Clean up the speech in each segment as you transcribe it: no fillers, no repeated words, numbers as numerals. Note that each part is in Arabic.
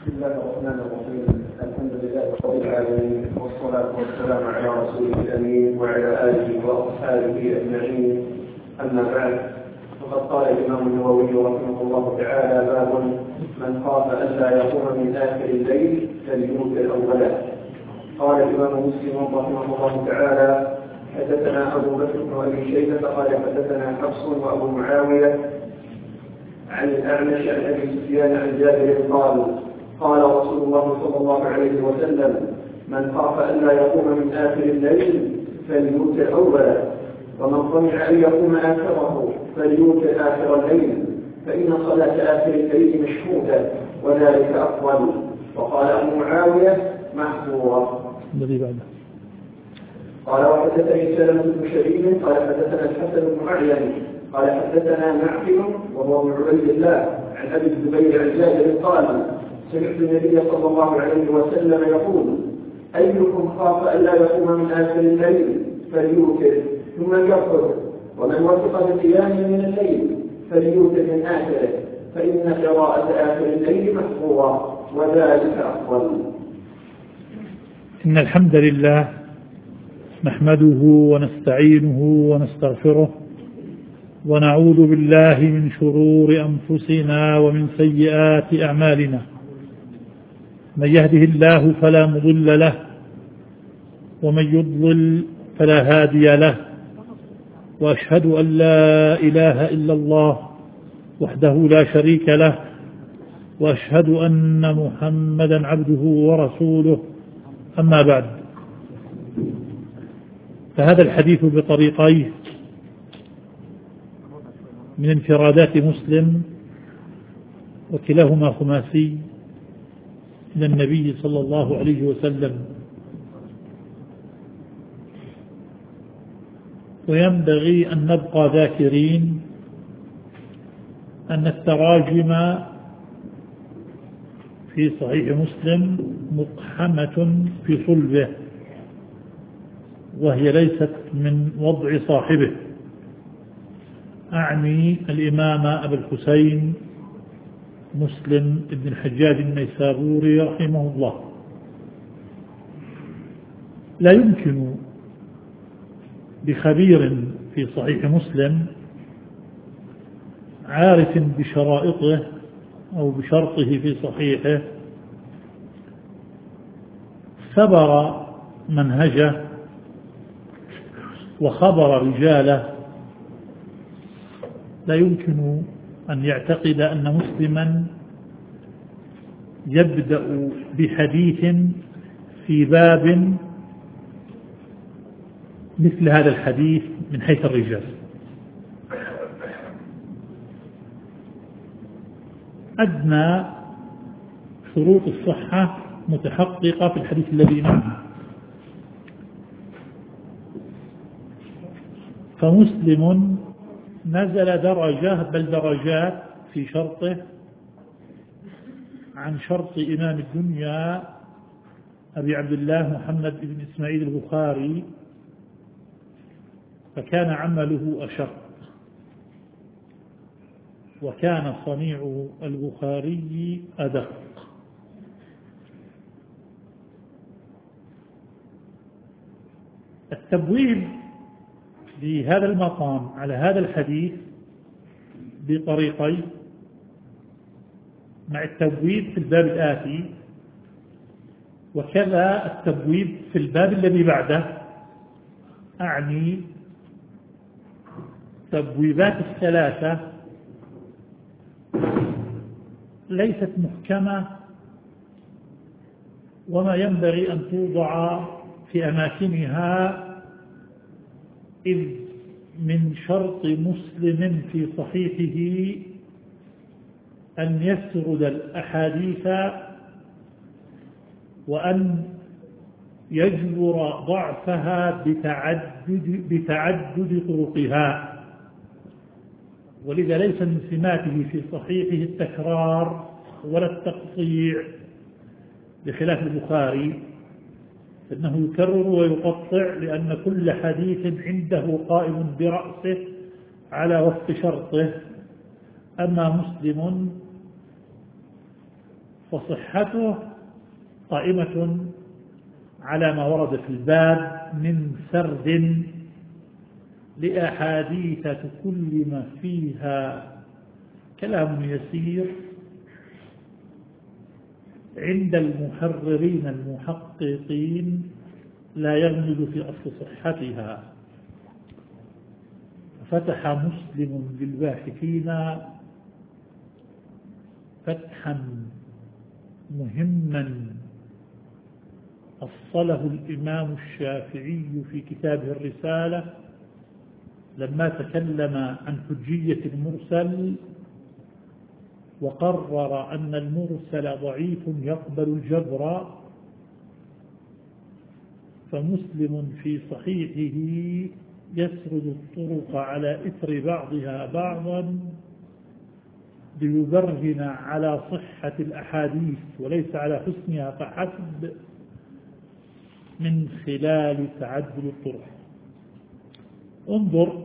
بسم الله الرحمن الرحيم. الحمد لله رب العالمين، والصلاة والسلام على رسوله الأمين وعلى آله وأصحابه أجمعين. أما بعد، فقد قال الإمام النووي رحمه الله تعالى: باب من خاف ألا يقوم من آخر الليل فليوتر أوله. قال الإمام مسلم رحمه الله تعالى: حدثنا أبو بكر بن أبي شيبة قال حدثنا حفص وأبو معاوية عن الأعمش عن أبي سفيان عن جابر قال رسول الله صلى الله عليه وسلم: من خاف ألا يقوم من آخر الليل فليوتر أوله، ومن طمع أن يقوم آخره فليوتر آخر الليل، فإن صلاة آخر الليل مشهودة وذلك أفضل. وقال أبو معاوية: محظورة. الذي بعده قال: وحدثني سلمة بن شبيب قال حدثنا الحسن بن أعين قال حدثنا معقل وهو ابن عبيد الله عن أبي الزبير عن جابر قال: سمعت النبي صلى الله عليه وسلم يقول: أيكم خاف ألا يقوم من آخر الليل فليوتر ثم يرقد، ومن وثق بالقيام من الليل فليوتر من آخره، فإن قراءة آخر الليل محظورة وذلك أفضل. إن الحمد لله نحمده ونستعينه ونستغفره، ونعوذ بالله من شرور أنفسنا ومن سيئات أعمالنا. من يهده الله فلا مضل له، ومن يضلل فلا هادي له، وأشهد أن لا إله إلا الله وحده لا شريك له، وأشهد أن محمدا عبده ورسوله. أما بعد، فهذا الحديث بطريقيه من انفرادات مسلم، وكلاهما خماسي من النبي صلى الله عليه وسلم. وينبغي أن نبقى ذاكرين أن التراجم في صحيح مسلم مقحمة في صلبه، وهي ليست من وضع صاحبه، أعني الإمام أبا الحسين مسلم بن الحجاج النيسابوري رحمه الله. لا يمكن بخبير في صحيح مسلم عارف بشرائطه أو بشرطه في صحيحه ثبر منهجه وخبر رجاله، لا يمكن أن يعتقد أن مسلما يبدأ بحديث في باب مثل هذا الحديث من حيث الرجال. أدنى شروط الصحة متحققة في الحديث الذي معه، فمسلم نزل درجة بل درجات في شرطه عن شرط إمام الدنيا أبي عبد الله محمد بن إسماعيل البخاري، فكان عمله أشق، وكان صنيع البخاري أدق. التبويب بهذا المقام على هذا الحديث بطريقين، مع التبويب في الباب الآتي، وكذا التبويب في الباب الذي بعده، أعني تبويبات الثلاثة ليست محكمة، وما ينبغي أن توضع في أماكنها، إذ من شرط مسلم في صحيحه أن يسرد الأحاديث وأن يجبر ضعفها بتعدد طرقها. ولذا ليس من سماته في صحيحه التكرار ولا التقطيع، بخلاف البخاري فإنه يكرر ويقطع، لأن كل حديث عنده قائم برأسه على وفق شرطه. أما مسلم وصحته قائمة على ما ورد في الباب من سرد لأحاديث تكلم فيها كلام يسير عند المحررين المحققين لا يغمض في أصل صحتها. فتح مسلم للباحثين فتحا مهما أصله الإمام الشافعي في كتابه الرسالة لما تكلم عن حجية المرسل وقرر أن المرسل ضعيف يقبل الجبر. فمسلم في صحيحه يسرد الطرق على إثر بعضها بعضا ليبرهن على صحة الأحاديث وليس على حسنها فحسب من خلال تعدل الطرق. انظر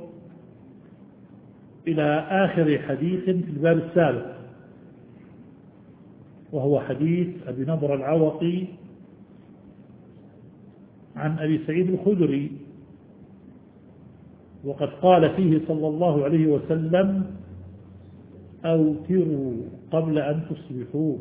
إلى آخر حديث في الباب السابق وهو حديث أبي نضر العوقي عن أبي سعيد الخدري، وقد قال فيه صلى الله عليه وسلم: أوتروا قبل أن تصبحوا.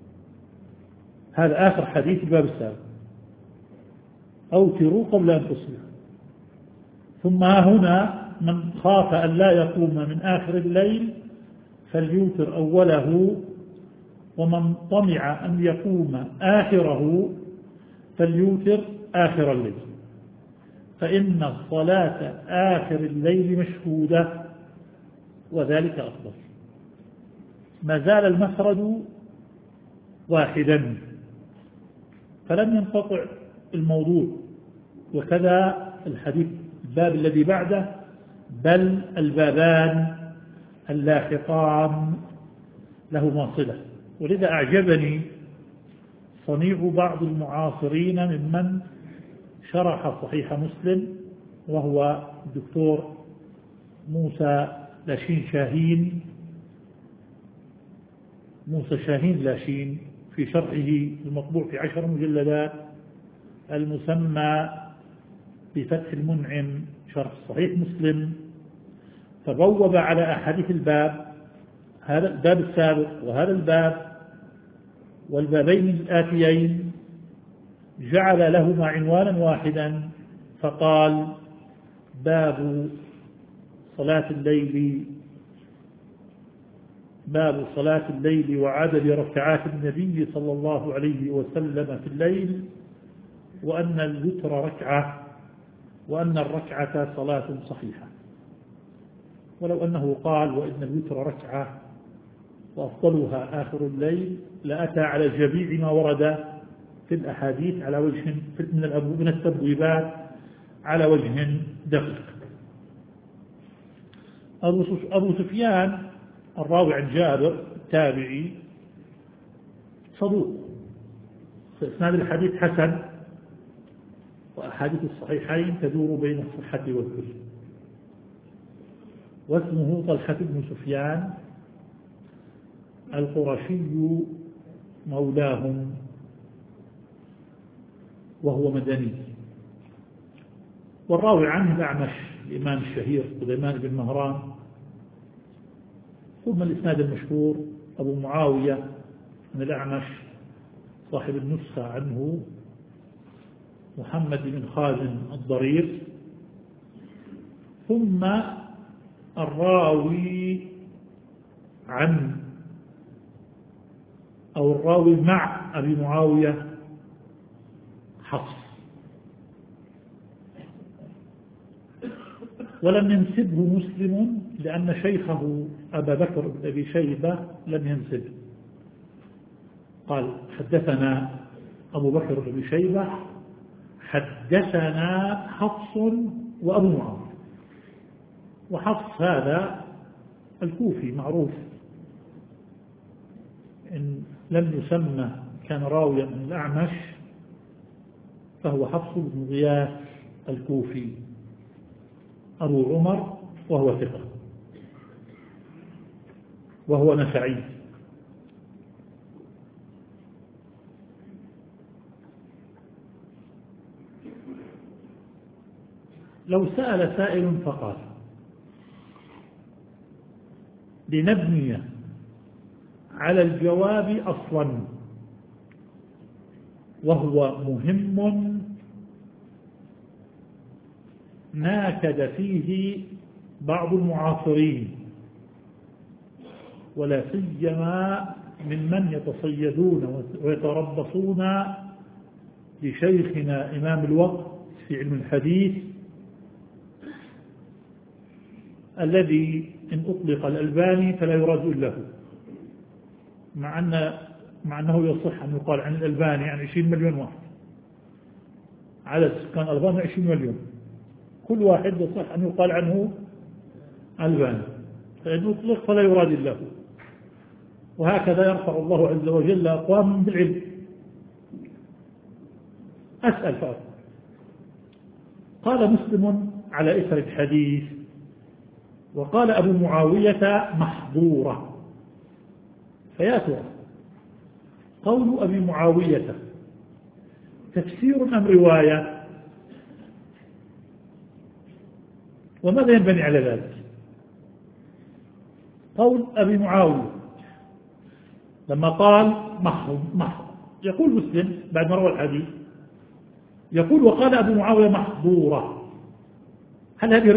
هذا آخر حديث الباب السابق، أوتروا قبل أن تصبحوا. ثم هنا من خاف أن لا يقوم من آخر الليل فليوتر أوله، ومن طمع أن يقوم آخره فليوتر آخر الليل، فإن صلاة آخر الليل مشهودة وذلك أفضل. ما زال المفرد واحدا فلم ينقطع الموضوع، وكذا الحديث الباب الذي بعده، بل البابان اللاحقان لهما صلة. ولذا أعجبني صنيع بعض المعاصرين ممن شرح صحيح مسلم، وهو الدكتور موسى شاهين لاشين في شرحه المطبوع في 10 مجلدات المسمى بفتح المنعم شرح صحيح مسلم، فبوب على أحاديث الباب، هذا الباب السابق وهذا الباب والبابين الآتيين، جعل لهما عنوانا واحدا فقال: باب صلاة الليل وعدد ركعات النبي صلى الله عليه وسلم في الليل، وأن الوتر ركعة، وأن الركعة صلاة صحيحة. ولو أنه قال وإن الوتر ركعة وأفضلها آخر الليل لأتى على جميع ما ورد في الأحاديث على وجه من التبويبات على وجه دقيق. أبو سفيان الراوي عن جابر التابعي صدوق، فإسناد الحديث حسن، وأحاديث الصحيحين تدور بين الصحة والكل. واسمه طلحة بن سفيان القرشي مولاهم، وهو مدني. والراوي عنه الأعمش الإمام الشهير سليمان بن مهران. ثم الإسناد المشهور أبو معاوية من الأعمش صاحب النسخة عنه محمد بن خازن الضرير. ثم الراوي مع أبي معاوية حفص، ولم ينسبه مسلم لأن شيخه أبا بكر بن أبي شيبة لم ينسبه. قال: حدثنا أبو بكر بن أبي شيبة حدثنا حفص وأبو معاوية. وحفص هذا الكوفي معروف، إن لم يسمى كان راويا من الأعمش فهو حفص بن غياث الكوفي أبو عمر، وهو ثقة، وهو نسعي. لو سأل سائل فقال لنبني على الجواب أصلا وهو مهم ناكد فيه بعض المعاصرين ولا سيما ممن يتصيدون ويتربصون لشيخنا إمام الوقت في علم الحديث الذي إن أطلق الألباني فلا يراد إلا هو، مع أنه يصح أن يقال عن الألباني عن 20 مليون واحد، عدد سكان ألبانيا 20 مليون، كل واحد يصح أن يقال عنه ألباني، فإن أطلق فلا يراد إلا هو. وهكذا يرفع الله عز وجل أقوام بالعلم. أسأل فأقول قال مسلم على إثر الحديث وقال أبو معاوية محظورة، فيا ترى قول أبي معاوية تفسير أم رواية؟ وماذا ينبني على ذلك؟ قول أبي معاوية لما قال محظ يقول مسلم بعد ما روى الحديث يقول وقال أبو معاوية محظورة، هل هذه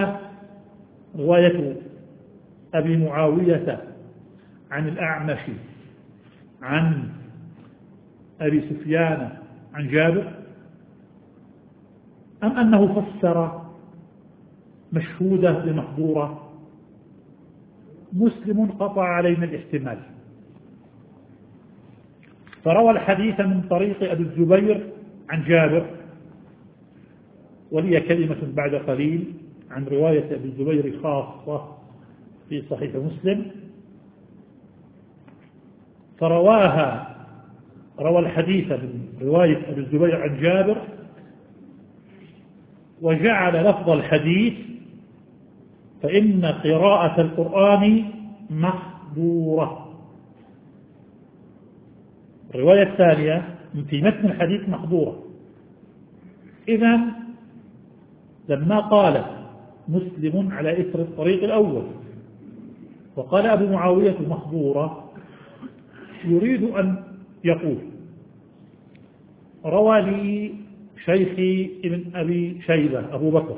رواية أبي معاوية عن الأعمش عن أبي سفيان عن جابر، أم أنه فسر مشهودة بمحظورة؟ مسلم قطع علينا الاحتمال، فروى الحديث من طريق أبي الزبير عن جابر، ولي كلمة بعد قليل عن رواية أبي الزبير خاصة في صحيح مسلم، روى الحديث من رواية أبي الزبير عن جابر وجعل لفظ الحديث فإن قراءة القرآن محظورة. الرواية الثانية في متن الحديث محظورة. إذن لما قال مسلم على إثر الطريق الأول وقال أبو معاوية محظورة يريد أن يقول روى لي شيخي ابن أبي شيبة أبو بكر،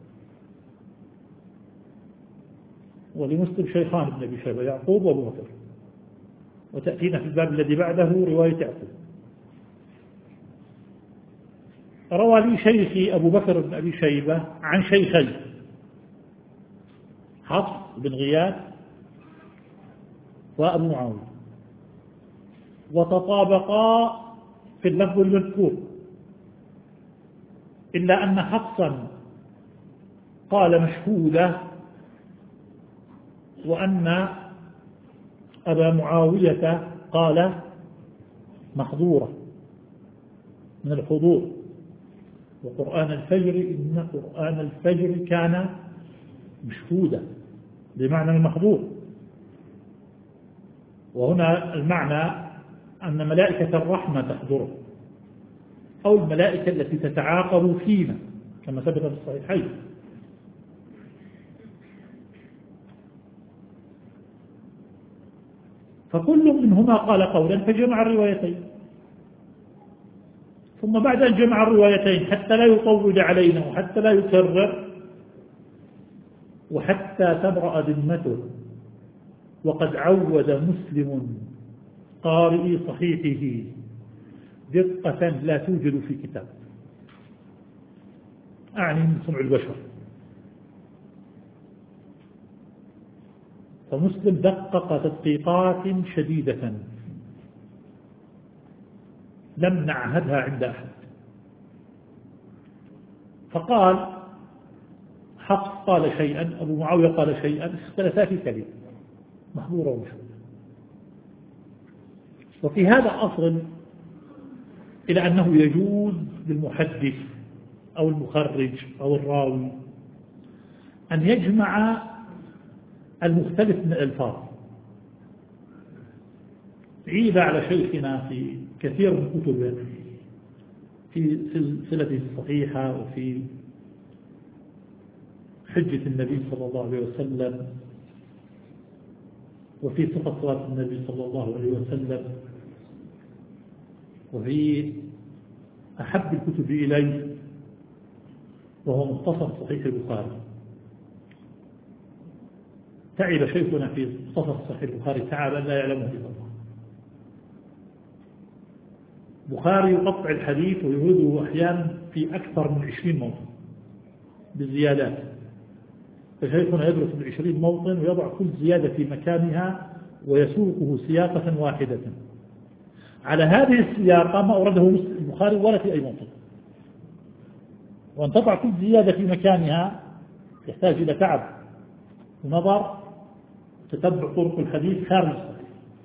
ولمسلم شيخان ابن أبي شيبة يعقوب وأبو بكر، وتأتينا في الباب الذي بعده رواية يعقوب. روى لي شيخي أبو بكر بن أبي شيبة عن شيخي حفص بن غياث وأبو معاوية، وتطابقا في اللفظ المذكور، إلا أن حفصا قال مشهودة وأن أبا معاوية قال محظورة من الحضور. وقرآن الفجر إن قرآن الفجر كان مشهودا بمعنى المحظور، وهنا المعنى أن ملائكة الرحمة تحضره أو الملائكة التي تتعاقب فينا كما ثبت في الصحيحين. فكل منهما قال قولا فجمع الروايتين، ثم بعد أن جمع الروايتين حتى لا يطول علينا وحتى لا يكرر وحتى تبرأ ذمته، وقد عود مسلم قارئي صحيحه دقة لا توجد في كتاب، أعني من صنع البشر. فمسلم دقق تدقيقات شديدة لم نعهدها عند أحد. فقال حفص قال شيئا، أبو معاوية قال شيئا، اختلفا في كلمة محظورة ومشهورة. وفي هذا أصل إلى أنه يجوز للمحدث أو المخرج أو الراوي أن يجمع المختلف من الألفاظ. عيب على شيخنا في كثير من كتبه في سلسلته الصحيحة وفي حجة النبي صلى الله عليه وسلم، وفي صفة صلاة النبي صلى الله عليه وسلم، وفي أحب الكتب إليه وهو مختصر صحيح البخاري. تعب شيخنا في مختصر صحيح البخاري تعبا لا يعلمه إلا الله. البخاري يقطع الحديث ويعيده أحيانا في أكثر من 20 موطن بالزيادات، فشيخنا يدرس من 20 موطن ويضع كل زيادة في مكانها ويسوقه سياقة واحدة. على هذه السياقة ما أورده البخاري ولا في أي موطن، وأن تضع كل زيادة في مكانها يحتاج إلى تعب ونظر تتبع طرق الحديث خارج الصحيح.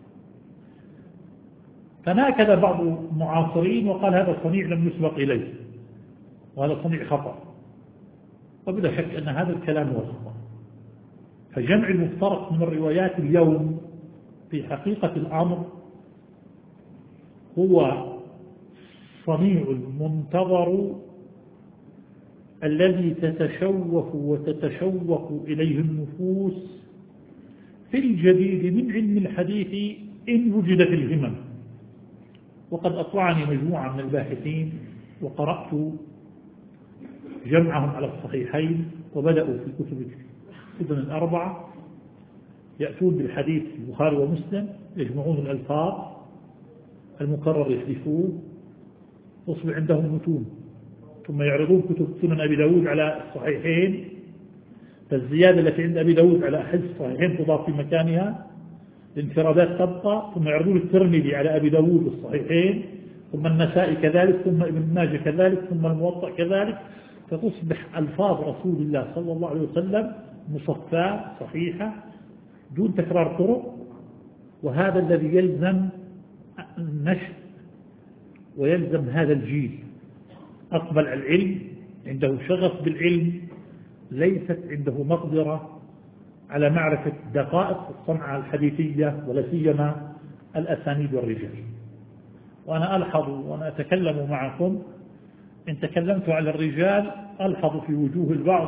فناكد بعض المعاصرين وقال هذا صنيع لم يسبق إليه وهذا صنيع خطأ، وبلا شك أن هذا الكلام هو خطأ. فجمع المفترق من الروايات اليوم في حقيقة الأمر هو صنيع المنتظر الذي تتشوف وتتشوق إليه النفوس في الجديد من علم الحديث إن وجدت الهمم. وقد أطلعني مجموعة من الباحثين وقرأت جمعهم على الصحيحين، وبدأوا في كتب السنن الأربعة يأتون بالحديث البخاري ومسلم، يجمعون الألفاظ المكرر يحذفوه ويصبح عندهم متون، ثم يعرضون كتب سنن أبي داود على الصحيحين، فالزيادة التي عند أبي داود على أحد الصحيحين تضاف في مكانها، الانفرادات تبقى، ثم يعرضون الترمذي على أبي داود الصحيحين، ثم النسائي كذلك، ثم ابن ماجه كذلك، ثم الموطأ كذلك، فتصبح ألفاظ رسول الله صلى الله عليه وسلم مصفاة صحيحة دون تكرار طرق. وهذا الذي يلزم النشر ويلزم هذا الجيل، أقبل على العلم، عنده شغف بالعلم، ليست عنده مقدرة على معرفة دقائق الصنعة الحديثية ولا سيما الأسانيد والرجال. وأنا ألحظ وأنا أتكلم معكم إن تكلمت على الرجال ألحظ في وجوه البعض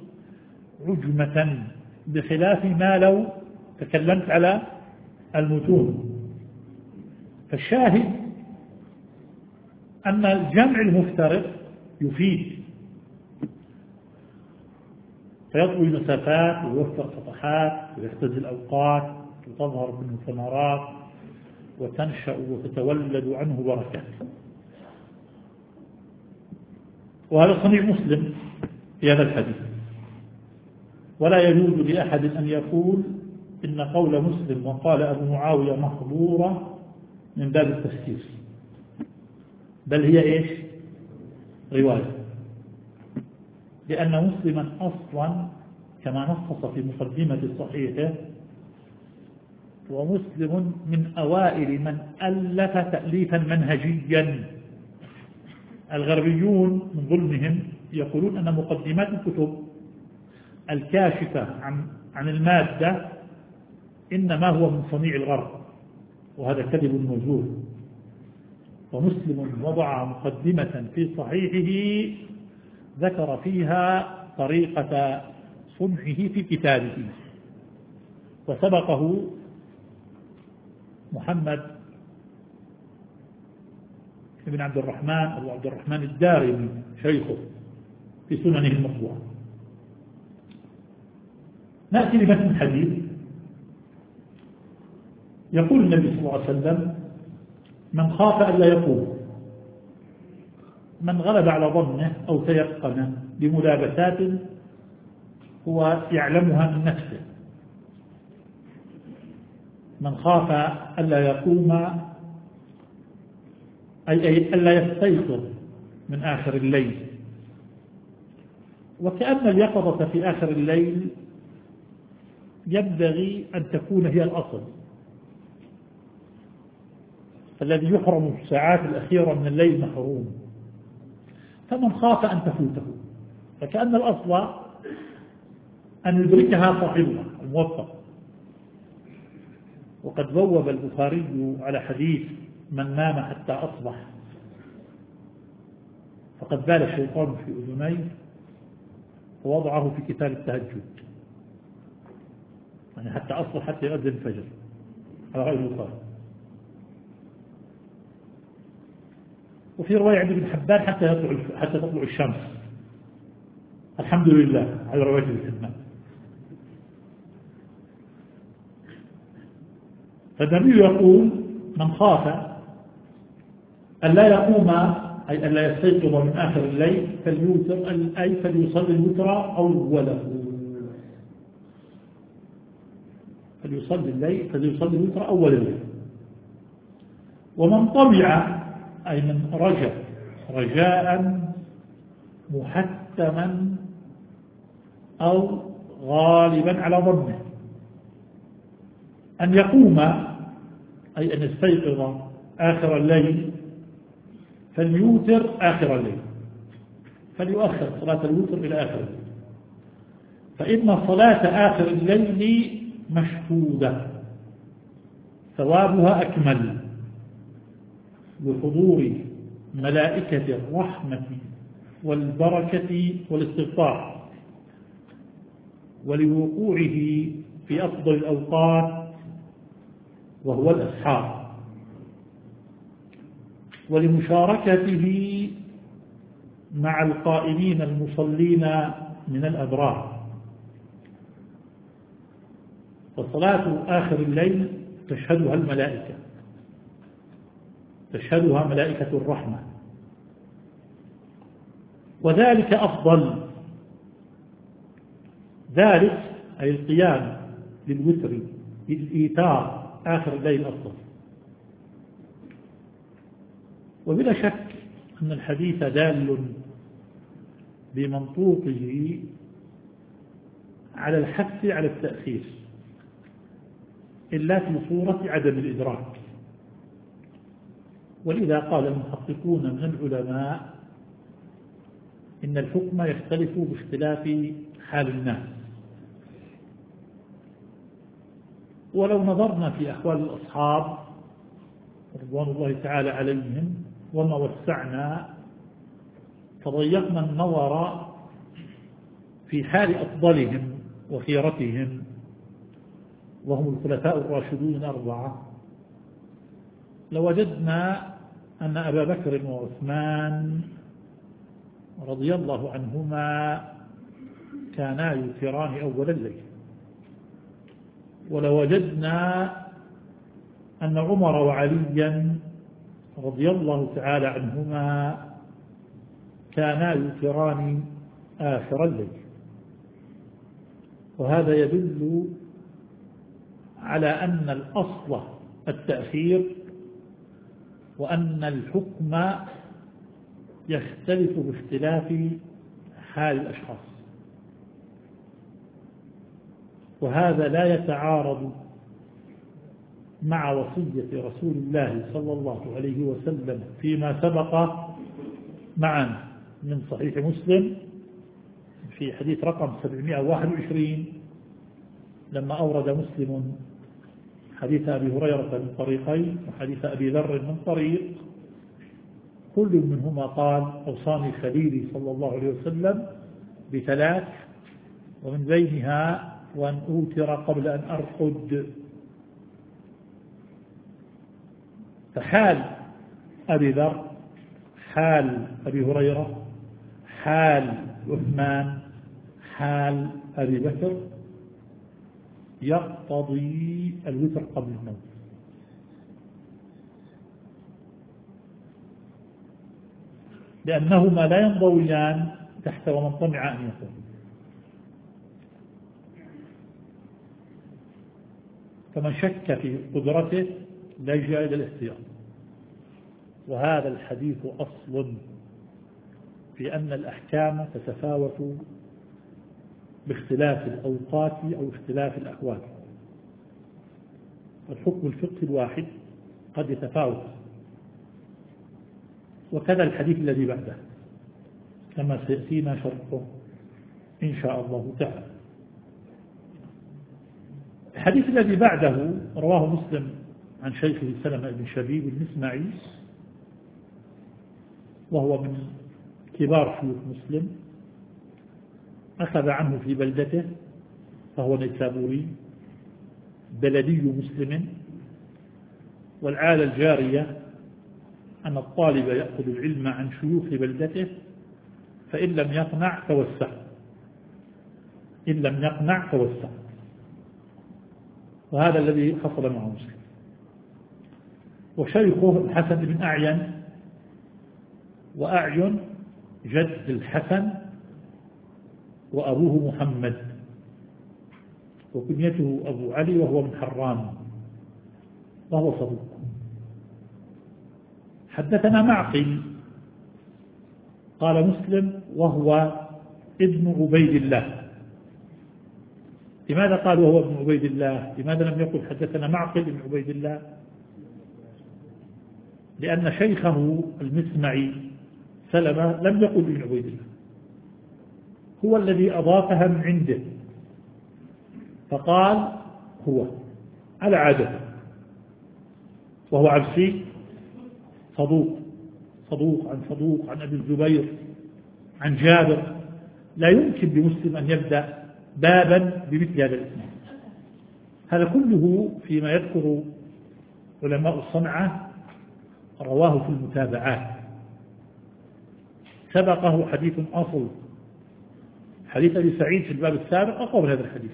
عجمة، بخلاف ما لو تكلمت على المتون. فالشاهد أن الجمع المفترق يفيد، فيطوي مسافات ويوفر صفحات ويختزل أوقات وتظهر منه ثمرات وتنشأ وتتولد عنه بركات. وهذا صنيع مسلم في هذا الحديث، ولا يجوز لأحد أن يقول إن قول مسلم وقال أبو معاوية محظورة من باب التفسير، بل هي إيش؟ رواية، لأن مسلما أصلا كما نصص في مقدمة صحيحه ومسلم من أوائل من ألف تأليفا منهجيا. الغربيون من ظلمهم يقولون أن مقدمات الكتب الكاشفة عن المادة إنما هو من صنيع الغرب، وهذا كذب مزور. ومسلم وضع مقدمة في صحيحه ذكر فيها طريقة صنعه في كتابه، وسبقه محمد بن عبد الرحمن أبو عبد الرحمن الدارمي شيخه في سننه المطبوعة. نأتي لمتن الحديث. يقول النبي صلى الله عليه وسلم: من خاف ألا يقوم، من غلب على ظنه أو تيقن بملابسات هو يعلمها من نفسه. من خاف ألا يقوم أي ألا يستيقظ من آخر الليل، وكأن اليقظة في آخر الليل ينبغي أن تكون هي الأصل، الذي يحرم الساعات الأخيرة من الليل محروم. فمن خاف أن تفوته، فكأن الأصل أن يدركها صاحبها الموفق. وقد بوب البخاري على حديث من نام حتى أصبح فقد بال الشيطان في أذنيه ووضعه في كتاب التهجد، يعني حتى أصل حتى يؤذن الفجر على غير البخاري. وفي رواية عند ابن حبان حتى تطلع الشمس. الحمد لله على رواية ابن حبان. فالنبي يقول من خاف أن لا يقوم أي أن لا يستيقظ من آخر الليل فليوتر أي فليصلي الوتر أوله، فليصلي الوتر أول الليل. ومن طمع أي من رجاء محتما أو غالبا على ظنه أن يقوم أي أن يستيقظ آخر الليل فليوتر آخر الليل، فليؤخر صلاة الوتر إلى آخر الليل، فإن صلاة آخر الليل مشهودة ثوابها أكمل لحضور ملائكة الرحمة والبركة والاستغفار، ولوقوعه في أفضل الأوقات وهو الأسحار، ولمشاركته مع القائمين المصلين من الأبرار. وصلاة آخر الليل تشهدها الملائكة، تشهدها ملائكة الرحمة، وذلك أفضل، ذلك أي القيام للوتر بالإيتار آخر الليل أفضل. وبلا شك أن الحديث دال بمنطوقه على الحث على التأخير إلا في صورة عدم الإدراك. ولذا قال المحققون من العلماء إن الحكم يختلف باختلاف حال الناس. ولو نظرنا في أحوال الأصحاب رضوان الله تعالى عليهم وما وسعنا تضيقنا النظر في حال أفضلهم وخيرتهم وهم الخلفاء الراشدون الأربعة، لوجدنا أن أبا بكر وعثمان رضي الله عنهما كانا يوتران أول الليل، ولوجدنا أن عمر وعليا رضي الله تعالى عنهما كانا يوتران آخر الليل. وهذا يدل على أن الأصل التأخير، وأن الحكم يختلف باختلاف حال الأشخاص، وهذا لا يتعارض مع وصية رسول الله صلى الله عليه وسلم فيما سبق معا من صحيح مسلم في حديث رقم 721 لما أورد مسلم حديث أبي هريرة من طريقين وحديث أبي ذر من طريق، كل منهما قال أوصاني خليلي صلى الله عليه وسلم بثلاث، ومن بينها وأن أوتر قبل أن أرقد. فحال أبي ذر، حال أبي هريرة، حال عثمان، حال أبي بكر يقتضي الوتر قبل النوم. لأنهما لا ينضويان تحت ومن طمع أن يكون. فمن شك في قدرته لجأ إلى الاحتياط. وهذا الحديث أصل في أن الأحكام تتفاوت باختلاف الأوقات أو اختلاف الأحوال. الحكم الفقهي الواحد قد يتفاوت، وكذا الحديث الذي بعده كما سيأتينا شرحه إن شاء الله تعالى. الحديث الذي بعده رواه مسلم عن شيخه سلمة بن شبيب المسمعي، وهو من كبار شيوخ مسلم، أخذ عنه في بلدته، فهو نيسابوري بلدي مسلم. والعادة الجارية أن الطالب يأخذ العلم عن شيوخ بلدته، فإن لم يقنع توسع، إن لم يقنع توسع. وهذا الذي حصل مع مسلم. وشيخه الحسن بن أعين، وأعين جد الحسن، وأبوه محمد، وكنيته أبو علي، وهو من حران، وهو صدوق. حدثنا معقل قال مسلم وهو ابن عبيد الله. لماذا قال وهو ابن عبيد الله؟ لماذا لم يقل حدثنا معقل ابن عبيد الله؟ لأن شيخه المسمعي سلمة لم يقل ابن عبيد الله، هو الذي أضافها من عنده، فقال هو على عادته. وهو عبسي صدوق عن أبي الزبير عن جابر. لا يمكن بمسلم أن يبدأ بابا بمثل هذا الاسم. هذا كله فيما يذكر علماء الصنعة رواه في المتابعات. سبقه حديث أصل، حديث أبي سعيد في الباب السابق أقوى من هذا الحديث.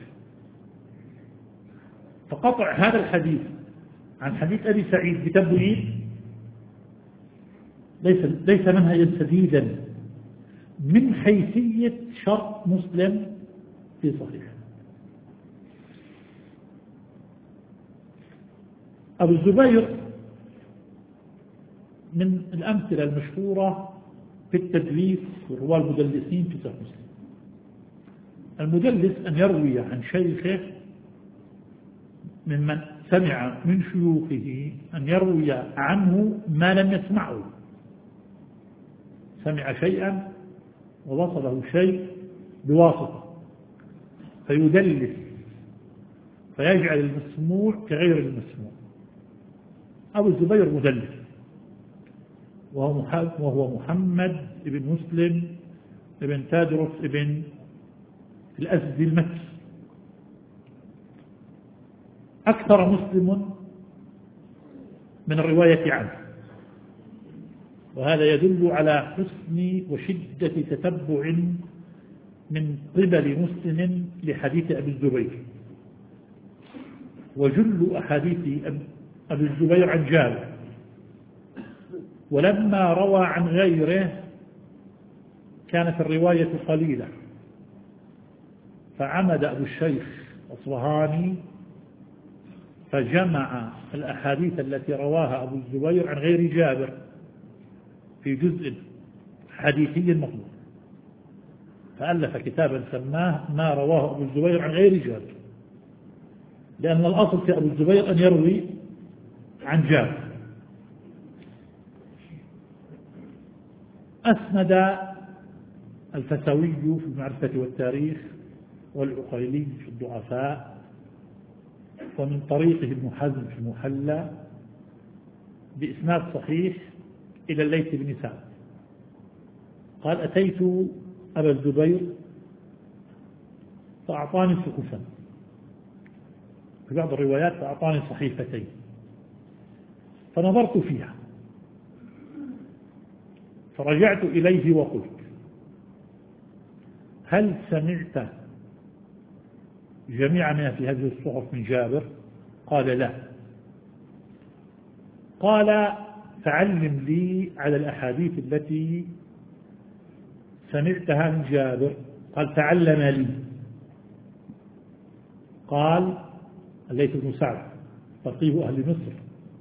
فقطع هذا الحديث عن حديث أبي سعيد بتبويب ليس منهجا سديدا من حيثية شرط مسلم في صحيح. أبو الزبير من الأمثلة المشهورة في التدليس والرواة المدلسين في صحيح مسلم. المدلس أن يروي عن شيخه ممن سمع من شيوخه أن يروي عنه ما لم يسمعه، سمع شيئا ووصله شيء بواسطة فيدلس فيجعل المسموع كغير المسموع. أبو الزبير مدلس، وهو محمد بن مسلم بن تادرس بن الأزدي المكي. أكثر مسلم من الرواية عنه، وهذا يدل على حسن وشدة تتبع من قبل مسلم لحديث أبي الزبير. وجل أحاديث أبي الزبير عن جابر، ولما روى عن غيره كانت الرواية قليلة، فعمد أبو الشيخ أصبهاني فجمع الأحاديث التي رواها أبو الزبير عن غير جابر في جزء حديثي مطلوب، فألف كتابا سماه ما رواه أبو الزبير عن غير جابر، لأن الأصل في أبو الزبير أن يروي عن جابر. أسند الفسوي في المعرفة والتاريخ والعقيلي في الضعفاء، ومن طريقه ابن حزم في المحلى بإسناد صحيح إلى الليث بن سعد قال أتيت أبا الزبير فأعطاني سقفا، في بعض الروايات فأعطاني صحيفتين، فنظرت فيها فرجعت إليه وقلت هل سمعت جميع ما في هذه الصحف من جابر؟ قال لا. قال فعلم لي على الأحاديث التي سمعتها من جابر. قال تعلم لي. قال الليث بن سعد فقيه أهل مصر،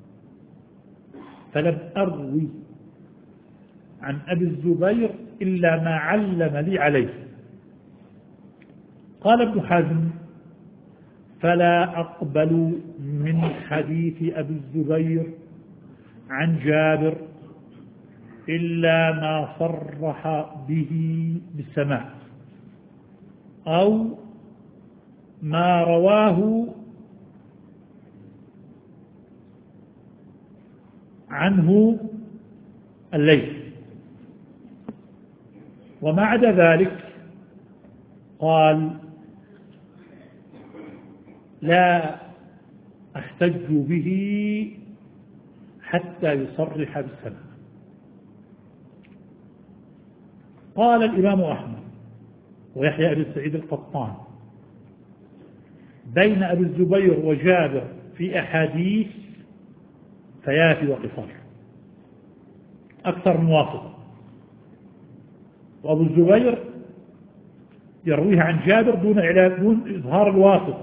فلم أروي عن أبي الزبير إلا ما علم لي عليه. قال ابن حزم فلا أقبل من حديث أبي الزبير عن جابر إلا ما صرح به بالسماع أو ما رواه عنه الليث، وما عدا ذلك قال لا أحتج به حتى يصرح بالسمع. قال الإمام أحمد ويحيى بن سعيد القطان بين أبي الزبير وجابر في أحاديث فيافي وقصار أكثر من واسطة، وأبو الزبير يرويها عن جابر دون إظهار الواسطة.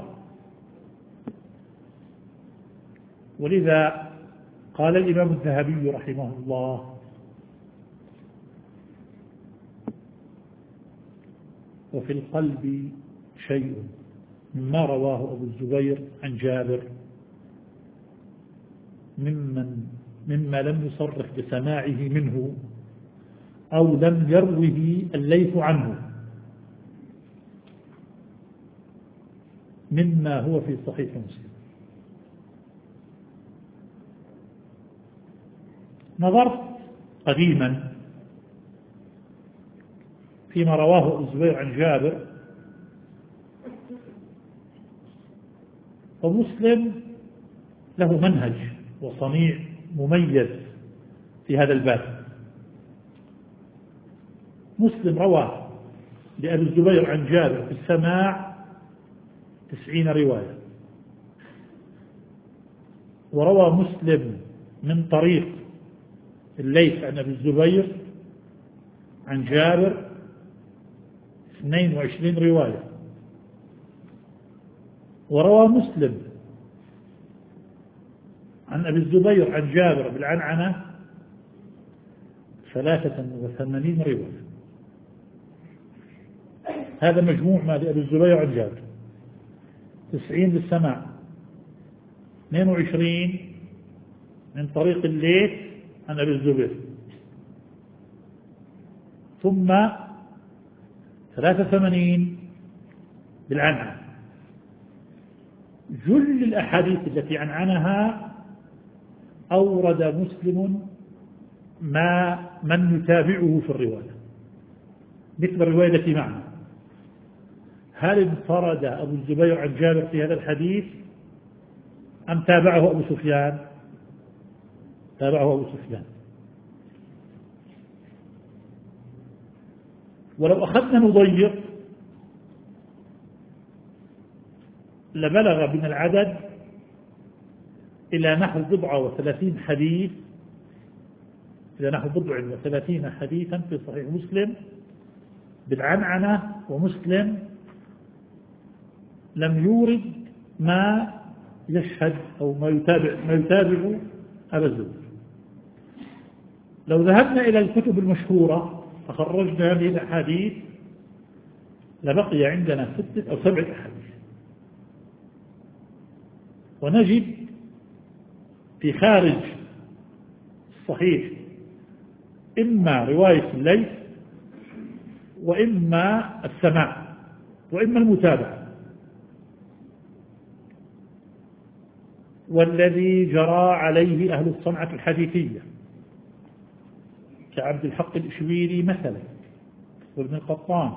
ولذا قال الإمام الذهبي رحمه الله وفي القلب شيء مما رواه أبو الزبير عن جابر مما لم يصرح بسماعه منه أو لم يروه الليث عنه مما هو في صحيح مسلم. نظرت قديما فيما رواه أبو الزبير عن جابر، ومسلم له منهج وصنيع مميز في هذا الباب. مسلم روى لأبي الزبير عن جابر في السماع 90 رواية، وروى مسلم من طريق الليث عن أبي الزبير عن جابر 22 رواية، وروى مسلم عن أبي الزبير عن جابر بالعنعنة 83 رواية. هذا مجموع ما لأبي الزبير عن جابر، 90 للسماع، 22 من طريق الليث عن أبي الزبير، ثم 83 بالعنعنة. جل الأحاديث التي عنعنها أورد مسلم من يتابعه في الرواية، مثل الرواية التي معنا. هل انفرد أبو الزبير عن جابر في هذا الحديث أم تابعه أبو سفيان؟ تابعه أبو سفيان. ولو أخذنا نضيق لبلغ من العدد إلى نحو 37 حديث، إلى نحو 37 حديثا في صحيح مسلم بالعنعنة، ومسلم لم يورد ما يشهد أو ما يتابع أبا الزبير. لو ذهبنا إلى الكتب المشهورة فخرجنا هذه الأحاديث لبقي عندنا 6 أو 7 أحاديث، ونجد في خارج الصحيح إما رواية الليث وإما السماع وإما المتابعة. والذي جرى عليه أهل الصنعة الحديثية كعبد الحق الإشبيلي مثلا وابن القطان،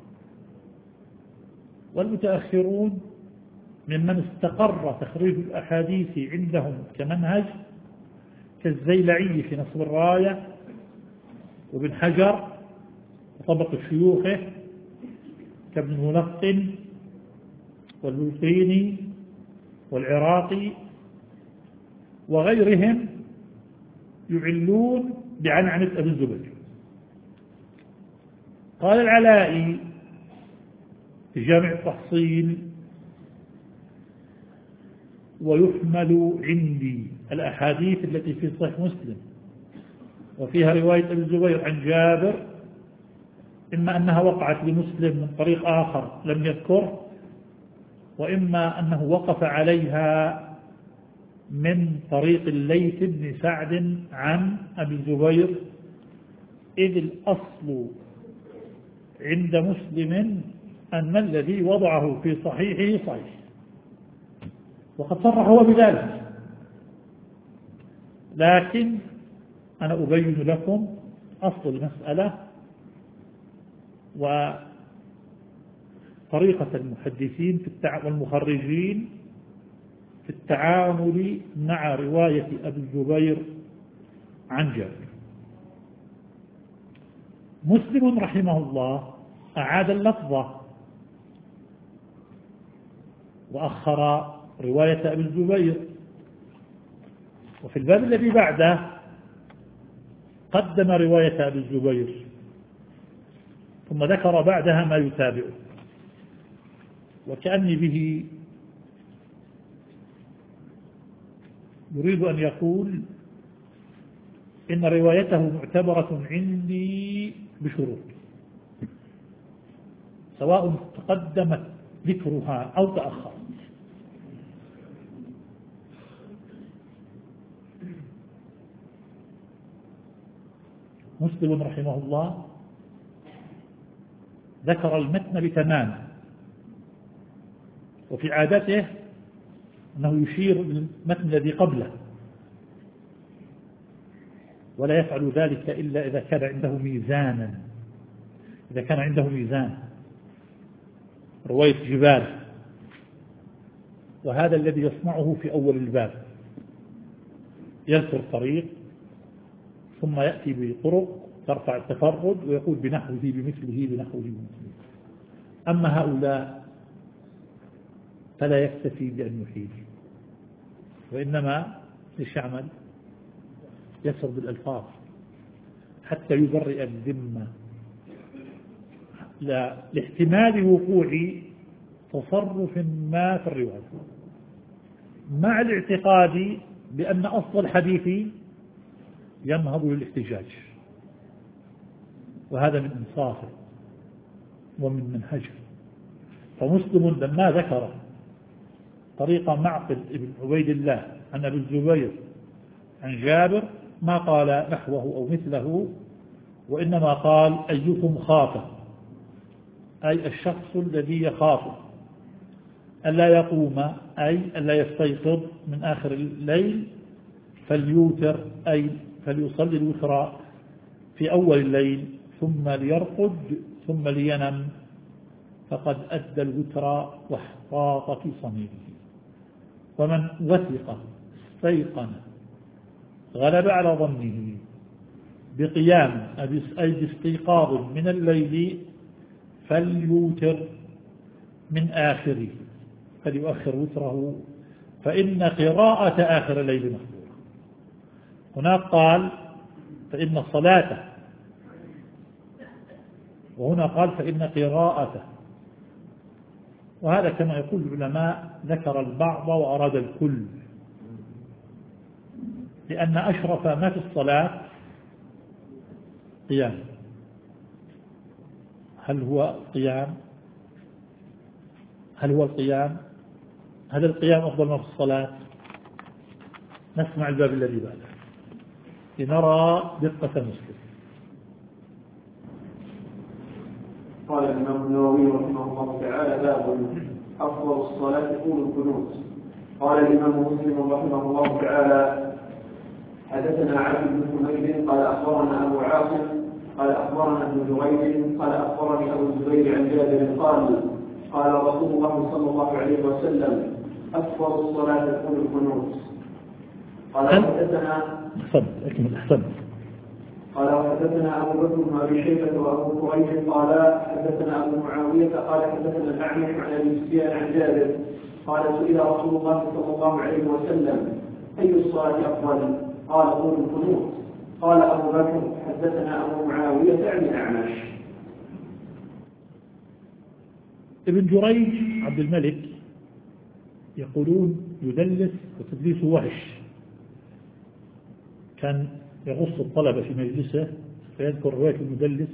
والمتأخرون ممن استقر تخريج الأحاديث عندهم كمنهج كالزيلعي في نصب الراية، وابن حجر وطبق شيوخه كابن الملقن والبلقيني والعراقي وغيرهم، يعلون بعنعنة أبي الزبير. قال العلائي في جامع التحصيل: ويحمل عندي الأحاديث التي في صحيح مسلم وفيها رواية أبي الزبير عن جابر إما أنها وقعت لمسلم من طريق آخر لم يذكره، وإما أنه وقف عليها من طريق الليث بن سعد عن أبي الزبير، إذ الأصل عند مسلم أن الذي وضعه في صحيحه صحيح، وقد صرح هو بذلك. لكن أنا أبين لكم أصل المسألة طريقة المحدثين والمخرجين في التعامل مع رواية أبي الزبير عن جابر. مسلم رحمه الله أعاد اللفظة وأخر رواية أبي الزبير، وفي الباب الذي بعده قدم رواية أبي الزبير ثم ذكر بعدها ما يتابعه، وكأني به يريد أن يقول إن روايته معتبرة عندي بشروط، سواء تقدمت ذكرها أو تأخرت. مسلم رحمه الله ذكر المتن بتمامه، وفي عادته أنه يشير للمتن الذي قبله، ولا يفعل ذلك إلا إذا كان عنده ميزانا، إذا كان عنده ميزان رواية جبال، وهذا الذي يصنعه في أول الباب، يذكر طريق ثم يأتي بطرق ترفع التفرد ويقول بنحوه بمثله بنحوه بمثله. أما هؤلاء فلا يكتفي بأن يحيل، وإنما ايش يعمل؟ يسرد الألفاظ حتى يبرئ الذمة لاحتمال وقوع تصرف ما في الرواية، مع الاعتقاد بأن أصل الحديث ينهض للاحتجاج، وهذا من إنصافه ومن منهجه. فمسلم لما ذكر طريق معقل ابن عبيد الله عن أبي الزبير عن جابر ما قال نحوه أو مثله، وإنما قال أيكم خاف، أي الشخص الذي يخاف ألا يقوم، أي ألا يستيقظ من آخر الليل فليوتر، أي فليصلي الوتر في أول الليل ثم ليرقد ثم لينم، فقد أدى الوتر واحتاط في صميمه. ومن وثق استيقن غلب على ظنه بقيام أي باستيقاظ من الليل فليوتر من آخره، فليؤخر وتره، فإن قراءة آخر الليل مخبورة. هناك قال فإن الصلاة، وهنا قال فإن قراءته، وهذا كما يقول العلماء ذكر البعض وأراد الكل، لأن أشرف ما في الصلاة قيام. هل هو القيام؟ هل القيام أفضل ما في الصلاة؟ نسمع الباب الذي بعده لنرى دقة مسلم. قال الإمام النووي رحمه الله تعالى: باب أفضل الصلاة طول القنوت. قال الإمام مسلم رحمه الله تعالى: حدثنا عبد بن حميد قال أخبرنا أبو عاصم قال أخبرنا ابن جريج قال أخبرني أبو الزبير عن جابر قال رسول الله صلى الله عليه وسلم: أفضل الصلاة طول القنوت. قال حدثنا قال وحدثنا أبو بكر بن أبي شيبة وأبو كريب قال حدثنا أبو معاوية قال حدثنا الأعمش عن أبي سفيان عن جابر قال: سئل رسول الله صلى الله عليه وسلم: أي الصلاة أفضل؟ قال: طول القنوت. قال أبو بكر: حدثنا أبو معاوية عن الأعمش. ابن جريج عبد الملك يقولون يدلس وتدليسه وحش، كان يغص الطلبة في مجلسه فيذكر رواية المدلس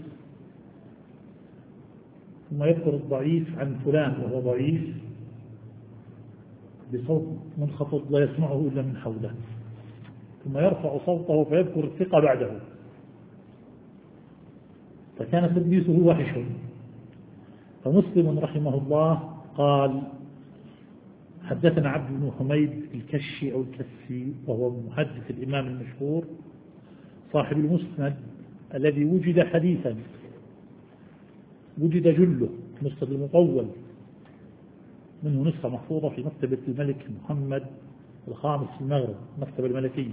ثم يذكر الضعيف عن فلان وهو ضعيف بصوت منخفض لا يسمعه إلا من حوله، ثم يرفع صوته فيذكر الثقة بعده، فكان تدليسه وحش. فمسلم رحمه الله قال: حدثنا عبد بن حميد الكشي أو الكسي، وهو محدث الإمام المشهور صاحب المسند الذي وجد حديثا، وجد جله، المسند المطول منه نسخة محفوظة في مكتبة الملك محمد الخامس في المغرب، المكتبة الملكية،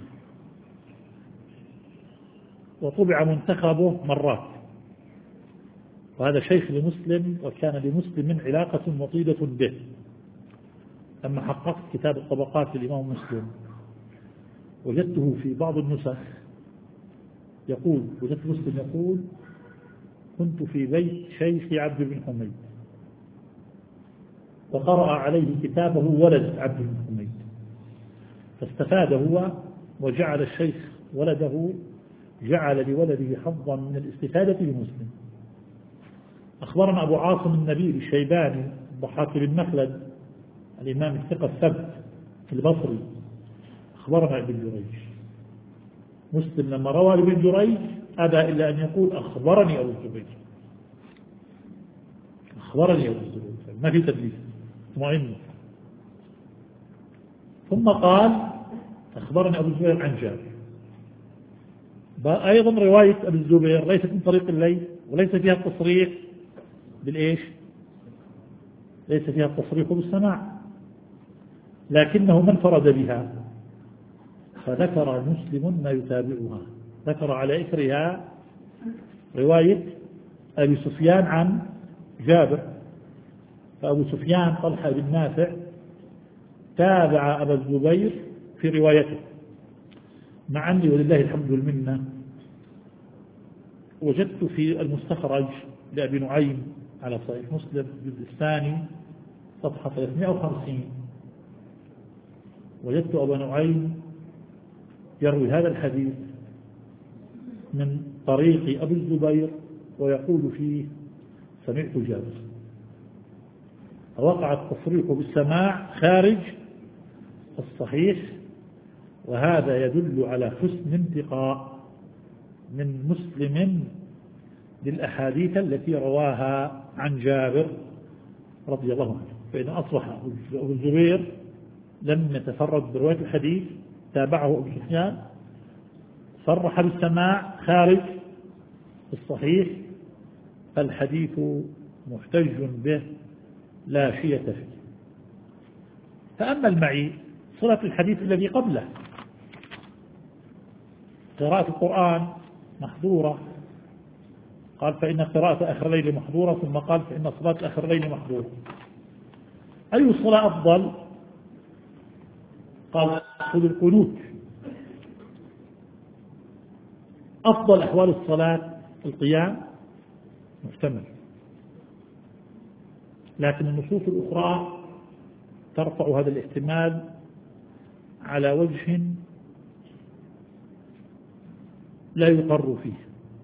وطبع منتخبه مرات. وهذا شيخ لمسلم، وكان لمسلم علاقة وطيدة به. لما حققت كتاب الطبقات للإمام مسلم وجدته في بعض النسخ وجدت مسلم يقول: كنت في بيت شيخ عبد بن حميد وقرأ عليه كتابه ولد عبد بن حميد، فاستفاد هو وجعل الشيخ جعل لولده حظا من الاستفادة لمسلم. أخبرنا أبو عاصم النبيل الشيباني الضحاك بن مخلد الإمام الثقة الثبت في البصري، أخبرنا ابن جريج. مسلم لما روى لابن جريج أبى إلا أن يقول: أخبرني أبو الزبير، أخبرني أبو الزبير، ما في تدليس، مهم. ثم قال: أخبرني أبو الزبير عن جابر. أيضا رواية أبو الزبير ليست من طريق الليل، وليس فيها التصريح بالإيش؟ ليس فيها التصريح بالسماع، لكنه من فرد بها، فذكر مسلم ما يتابعها، ذكر على إثرها رواية أبي سفيان عن جابر. فأبو سفيان طلحة بن نافع تابع أبا الزبير في روايته، مع أني ولله الحمد والمنة وجدت في المستخرج لأبي نعيم على صحيح مسلم الجزء الثاني صفحة 350 وجدت أبا نعيم يروي هذا الحديث من طريق أبي الزبير ويقول فيه: سمعت جابر. وقع التصريح بالسماع خارج الصحيح، وهذا يدل على حسن انتقاء من مسلم للأحاديث التي رواها عن جابر رضي الله عنه. فإن أصبح أبو الزبير لم يتفرد برواية الحديث، تابعه أبو سفيان، صرح بالسماع خارج الصحيح، فالحديث محتج به لا شية فيه. فأما المعي صلة الحديث الذي قبله، قراءة القرآن محظورة، قال: فإن قراءة آخر الليل محظورة، ثم قال: فإن صلاة آخر الليل محظورة. أي الصلاة أفضل؟ قال: خذ القنوت. أفضل أحوال الصلاة القيام محتمل، لكن النصوص الأخرى ترفع هذا الاحتمال على وجه لا يقر فيه.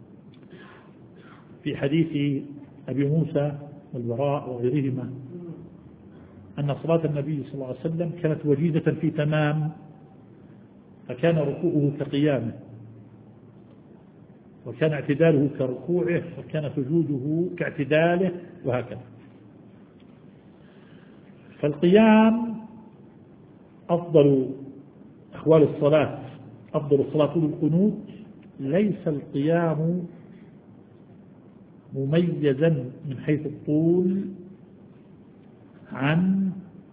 في حديث أبي موسى والبراء وغيرهما أن صلاة النبي صلى الله عليه وسلم كانت وجيزة في تمام، فكان ركوعه كقيامه، وكان اعتداله كركوعه، وكان سجوده كاعتداله، وهكذا. فالقيام أفضل أحوال الصلاة، أفضل الصلاة بالقنوت. ليس القيام مميزا من حيث الطول عن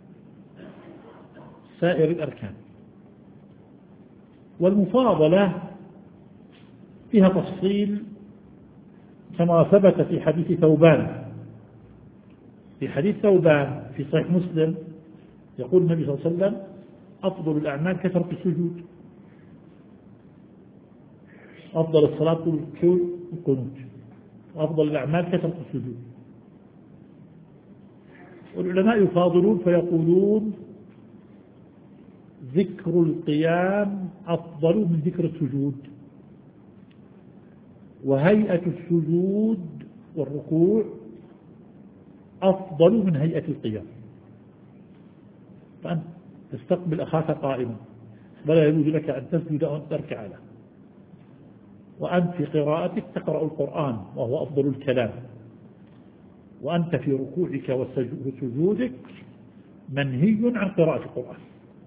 سائر الأركان، والمفاضلة فيها تفصيل كما ثبت في حديث ثوبان. في حديث ثوبان في صحيح مسلم يقول النبي صلى الله عليه وسلم: أفضل الأعمال كثرة السجود، أفضل الصلاة القنوت، وأفضل الأعمال كثرة السجود. والعلماء يفاضلون فيقولون: ذكر القيام أفضل من ذكر السجود، وهيئة السجود والركوع أفضل من هيئة القيام. فأنت تستقبل أخاك قائما، ولا يجوز لك أن تسجد أو أن تركع له، وأنت في قراءتك تقرأ القرآن وهو أفضل الكلام، وأنت في ركوعك وسجودك منهي عن قراءة القرآن.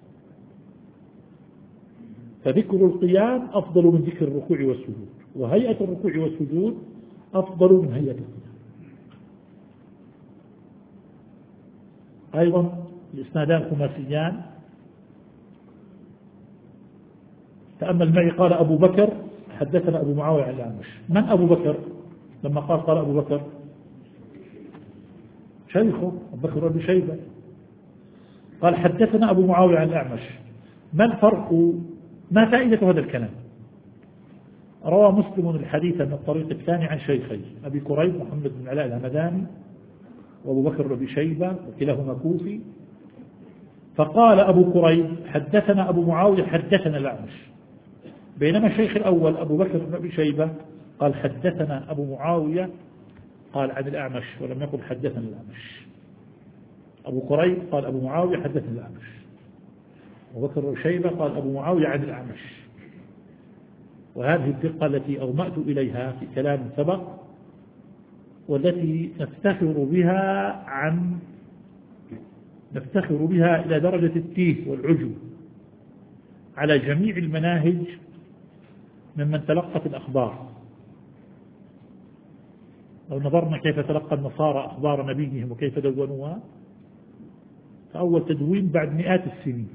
فذكر القيام أفضل من ذكر الركوع والسجود، وهيئة الركوع والسجود أفضل من هيئة القيام. أيضا الإسنادان خماسيان. تأمل معي. قال أبو بكر حدثنا أبو معاوية عن الأعمش. من أبو بكر؟ لما قال أبو بكر شيخه أبو بكر بن شيبة. قال حدثنا أبو معاوية عن الأعمش. ما الفرق؟ ما فائدة هذا الكلام؟ روى مسلم الحديث من الطريق الثاني عن شيخي أبي كريب محمد بن علاء الهمداني وأبو بكر بن شيبة وكلاهما كوفي. فقال أبو كريب حدثنا أبو معاوية حدثنا الأعمش، بينما الشيخ الأول أبو بكر بن شيبة قال حدثنا أبو معاوية قال عن الأعمش ولم يقل حدثنا الأعمش. أبو كريب قال أبو معاوية حدثنا الأعمش، أبو بكر بن شيبة قال أبو معاوية عن الأعمش. وهذه الدقة التي أومأت إليها في كلام سبق، والتي نفتخر بها إلى درجة التيه والعجب على جميع المناهج ممن تلقت الأخبار. لو نظرنا كيف تلقى النصارى أخبار نبيهم وكيف دونوها، فأول تدوين بعد مئات السنين.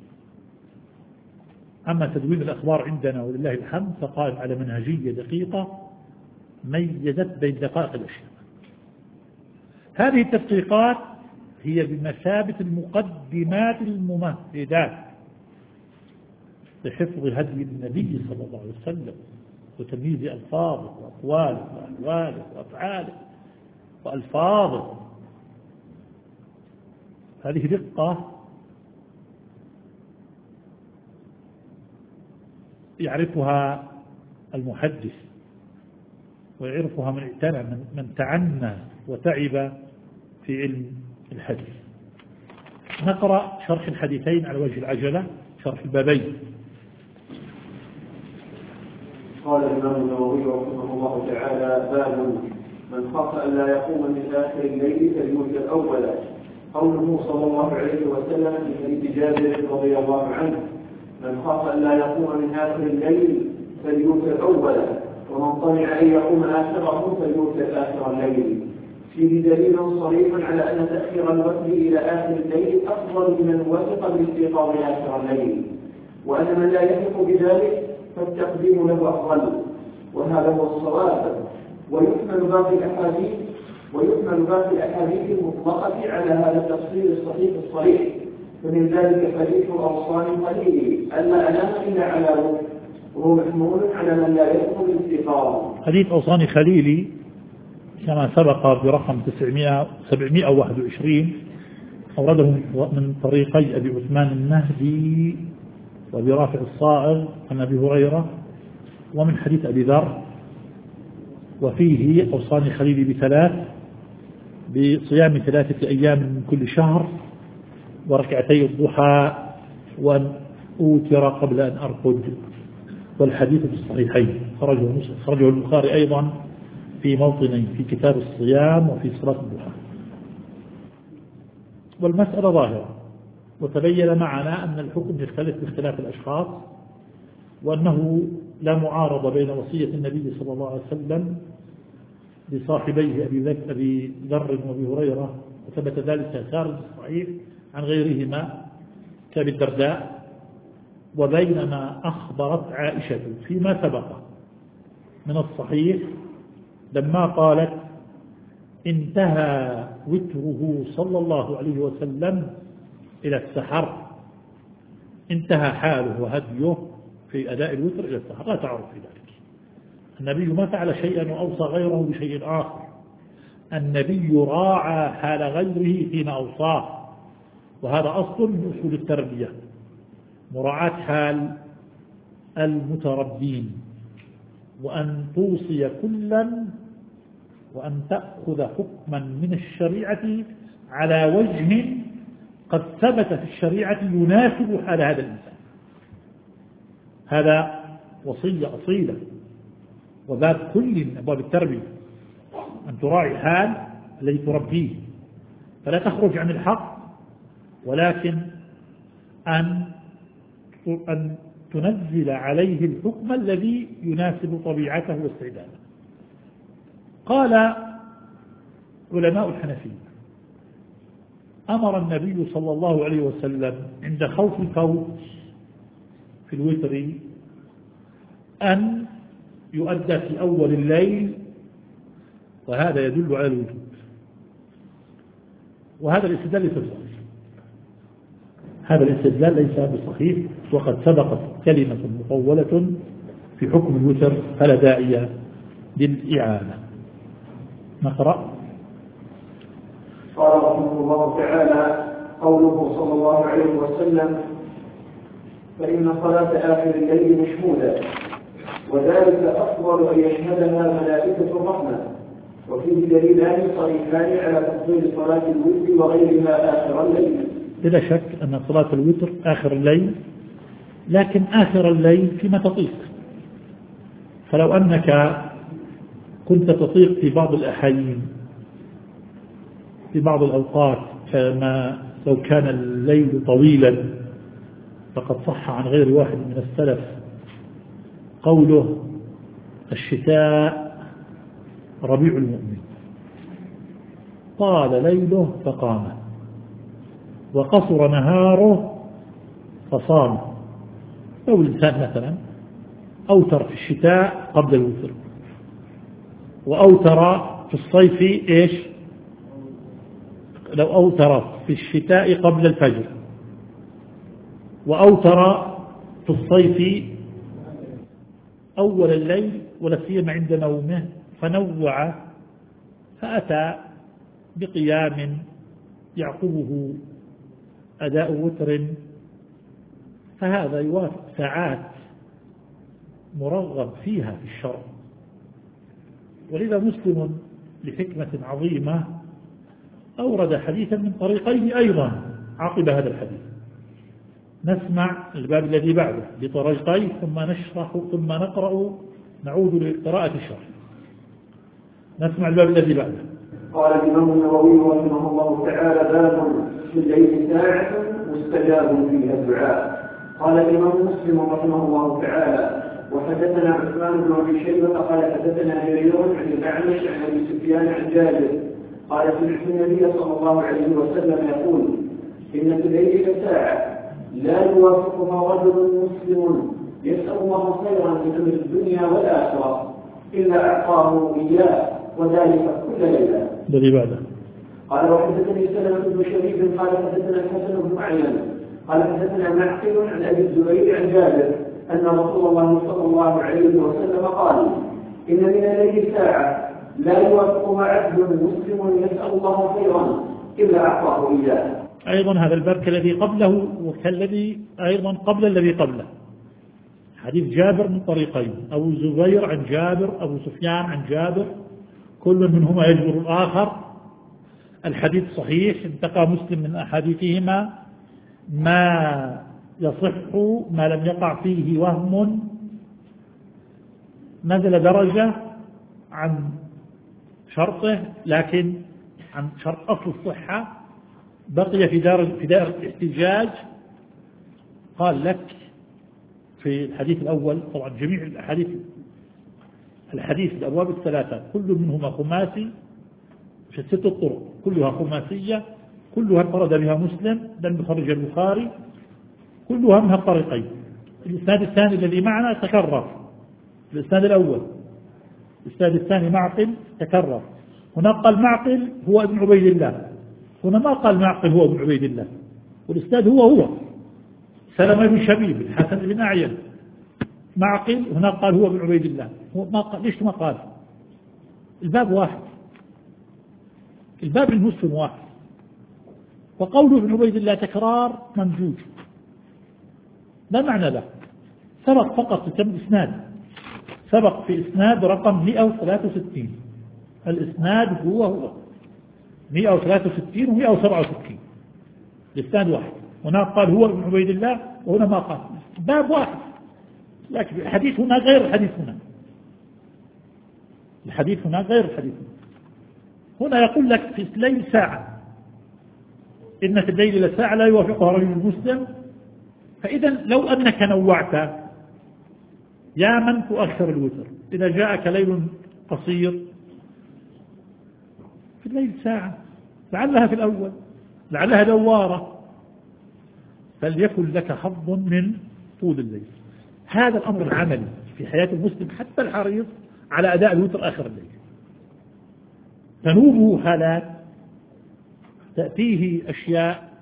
أما تدوين الأخبار عندنا ولله الحمد فقائم على منهجية دقيقة ميزت بين دقائق الأشياء. هذه التدقيقات هي بمثابة المقدمات الممهدات لحفظ هدي النبي صلى الله عليه وسلم وتمييز ألفاظه وأقواله وأحواله وأفعاله وألفاظه. هذه دقة يعرفها المحدث ويعرفها من اعتنى من تعنى وتعب في علم الحديث. نقرأ شرح الحديثين على وجه العجلة، شرح البابين. قال الإمام النووي رحمه الله تعالى: باب من خاف أن لا يقوم من آخر الليل فليوتر أولا. قوله صلى الله عليه وسلم في حديث جابر رضي الله عنه: من خاف أن لا يقوم من آخر الليل فليوتر أولا، ومن طمع أن يقوم آخره فليوتر آخر الليل. فيه دليل صريح على أن تأخير الوتر إلى آخر الليل أفضل من الوثق بالاستيقاظ آخر الليل، وأن من لا يثق بذلك فالتقديم له أفضل، وهذا هو الصواب. ويحمل باقي الأحاديث المطلقة على هذا التفصيل الصحيح الصريح. فمن ذلك حديث أوصاني خليلي ألا أنام إلا على وتر، وهو محمول على من لا يثق بالاستيقاظ. حديث أوصاني خليلي كما سبق برقم 721 أورده من طريقي أبي عثمان النهدي وأبي رافع الصائغ عن أبي هريرة، ومن حديث أبي ذر. وفيه أوصاني خليلي بصيام 3 أيام من كل شهر، وركعتي الضحى، وأن أوتر قبل أن أرقد. والحديث في الصحيحين، خرجه البخاري أيضا في موطنين، في كتاب الصيام وفي صلاة الضحى. والمسألة ظاهرة، وتبين معنا أن الحكم يختلف باختلاف الأشخاص، وأنه لا معارضة بين وصية النبي صلى الله عليه وسلم لصاحبيه أبي ذر وأبي هريرة، وثبت ذلك خارج الصحيح عن غيرهما كأبي الدرداء، وبين ما أخبرت عائشة فيما سبق من الصحيح لما قالت: انتهى وتره صلى الله عليه وسلم إلى السحر. انتهى حاله وهديه في أداء الوتر إلى السحر، لا تعرف في ذلك. النبي ما فعل شيئا وأوصى غيره بشيء آخر. النبي راعى حال غيره حين أوصاه، وهذا أصل من أصول التربية، مراعاة حال المتربين، وأن توصي كلا، وأن تأخذ حكما من الشريعة على وجه قد ثبت في الشريعة يناسب حال هذا الإنسان. هذا وصية أصيلة، وباب كل من أبواب التربية أن تراعي حال الذي تربيه، فلا تخرج عن الحق، ولكن أن تنزل عليه الحكم الذي يناسب طبيعته واستعداده. قال علماء الحنفية: أمر النبي صلى الله عليه وسلم عند خوف الفوت في الوتر أن يؤدى في أول الليل، وهذا يدل على الوجوب، وهذا الاستدلال ليس بصحيح. هذا الاستدلال ليس بصحيح، وقد سبقت كلمة مطولة في حكم الوتر فلا داعي للإعادة. نقرأ. قال رحمه الله تعالى: قوله صلى الله عليه وسلم: فإن صلاة آخر الليل مشهودة، وذلك أفضل أن يشهدها ملائكة الرحمة. وفيه دليلان صريحان على تفضيل صلاة الوتر وغيرها آخر الليل. بلا شك أن صلاة الوتر آخر الليل، لكن آخر الليل فيما تطيق. فلو أنك كنت تطيق في بعض الأحيان في بعض الأوقات، كما لو كان الليل طويلا، فقد صح عن غير واحد من السلف قوله: الشتاء ربيع المؤمن، طال ليله فقام، وقصر نهاره فصام. لو الإنسان مثلا أوتر في الشتاء قبل الوتر، وأوتر في الصيف إيش؟ لو أوتر في الشتاء قبل الفجر، وأوتر في الصيف أول الليل ولا سيما عند نومه، فنوع فأتى بقيام يعقبه أداء وتر، فهذا يوافق ساعات مرغب فيها في الشرع. ولذا مسلم لحكمة عظيمة أورد حديثا من طريقين أيضا عقب هذا الحديث. نسمع الباب الذي بعده بطريقين ثم نشرح ثم نقرأ، نعود لقراءة الشرح. نسمع الباب الذي بعده. قال الإمام النووي رحمه الله تعالى: باب في الليل ساعة مستجاب فيها الدعاء. قال الإمام مسلم رحمه الله تعالى: وحدثنا عثمان بن أبي شيبة قال حدثنا جرير عن الأعمش عن أبي سفيان عن جابر قال: سمعت النبي صلى الله عليه وسلم يقول: إن في الليل ساعة لا يوافقها رجل مسلم يسأل الله خيرا في أمر الدنيا والآخرة إلا أعطاه إياه، وذلك كل ليلة. الذي بعده. قال: وحدثني سلمة بن شريف قال حدثنا الحسن بن أعين قال حدثنا معقل عن أبي الزبير عن جابر أن رسول الله صلى الله عليه وسلم قال: إن من الليل ساعة لا يوافقها عبد مسلم يسأل الله خيرا إلا أعطاه إياه. أيضا هذا الباب كالذي قبله وكالذي أيضا قبل الذي قبله. حديث جابر من طريقين: أبو الزبير عن جابر، أبو سفيان عن جابر، كل منهما يجبر الآخر. الحديث صحيح، انتقى مسلم من أحاديثهما ما يصح ما لم يقع فيه وهم، نزل درجة عن شرطه لكن عن شرط أصل الصحة بقي في دائرة الاحتجاج. قال لك في الحديث الأول، طبعا جميع الحديث الأبواب الثلاثة كل منهما خماسي في الست الطرق، كلها خماسية، كلها انفرد بها مسلم لم يخرج البخاري، كلها منها الطريقين. الإسناد الثاني الذي معنا تكرر، الإسناد الأول الإسناد الثاني معقل تكرر. هنا قال معقل هو ابن عبيد الله، هنا ما قال معقل هو ابن عبيد الله، والإسناد هو سلمة بن شبيب، الحسن بن أعين، معقل هنا قال هو ابن عبيد الله. هو ما قال، ليش ما قال؟ الباب واحد، الباب المسلم واحد، وقوله ابن عبيد الله تكرار ممجوج لا معنى له. سبق فقط في كم إسناد؟ سبق في إسناد رقم 163، الإسناد هو 163 و167، الإسناد واحد. هنا قال هو ابن عبيد الله وهنا ما قال، باب واحد، لكن الحديث هنا غير الحديث هنا، الحديث هنا غير الحديث هنا يقول لك في الليل ساعة، إن في الليل لساعة لا يوافقها رجل مسلم. فإذا لو أنك نوعت يا من تؤخر الوتر، إذا جاءك ليل قصير في الليل ساعة لعلها في الأول، لعلها دوارة، فليكن لك حظ من طول الليل. هذا الأمر العملي في حياة المسلم حتى الحريص على أداء الوتر آخر الليل. تنوبه حالات، تأتيه أشياء،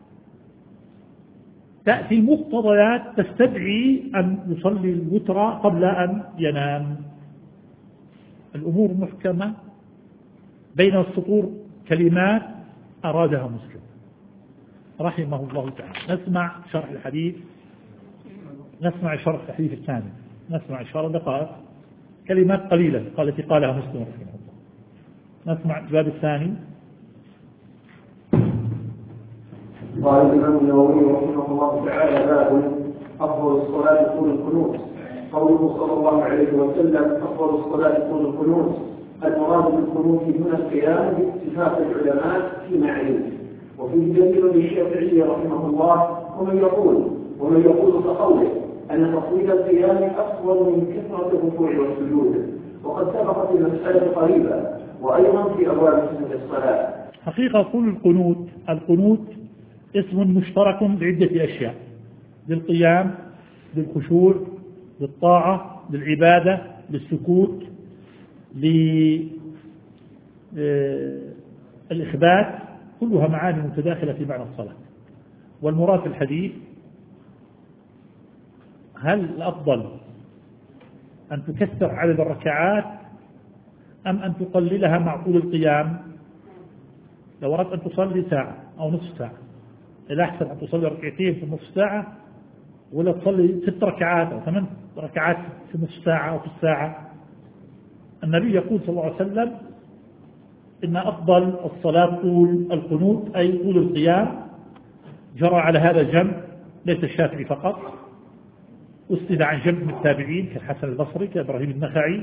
تأتي مقتضيات تستدعي أن يصلي الوتر قبل أن ينام. الأمور محكمة بين السطور، كلمات أرادها مسلم رحمه الله تعالى. نسمع شرح الحديث، نسمع شرح الحديث الثاني، نسمع شرح دقائق، كلمات قليلة التي قالها مسلم رحمه الله. نسمع الباب الثاني. قال الإمام النووي رحمه الله تعالى: باب أفضل الصلاة طول القنوت. قوله صلى الله عليه وسلم: أفضل الصلاة طول القنوت. المراد بالقنوت هنا القيام باتفاق العلماء في معنيه، وفيه دليل للشافعي رحمه الله ومن يقول كقوله أن تطويل القيام أفضل من كثرة الركوع والسجود، وقد سبقت المسألة قريبا وأيضا في أبواب سنة الصلاة. حقيقة طول القنوت اسم مشترك لعدة أشياء: للقيام، للخشوع، للطاعة، للعبادة، للسكوت، للإخبات، كلها معاني متداخلة في معنى الصلاة. والمراد في الحديث: هل الأفضل أن تكثر عدد الركعات أم أن تقللها مع طول القيام؟ لو أردت أن تصلي ساعة أو نصف ساعة، الأحسن أن تصلي ركعتين في نصف ساعة، ولا تصلي 6 ركعات أو 8 ركعات في نصف ساعة أو في الساعة؟ النبي يقول صلى الله عليه وسلم: إن أفضل الصلاة طول القنوت، أي طول القيام. جرى على هذا جمع، ليس الشافعي فقط، أسند عن جمع من التابعين كالحسن البصري، كإبراهيم النخعي،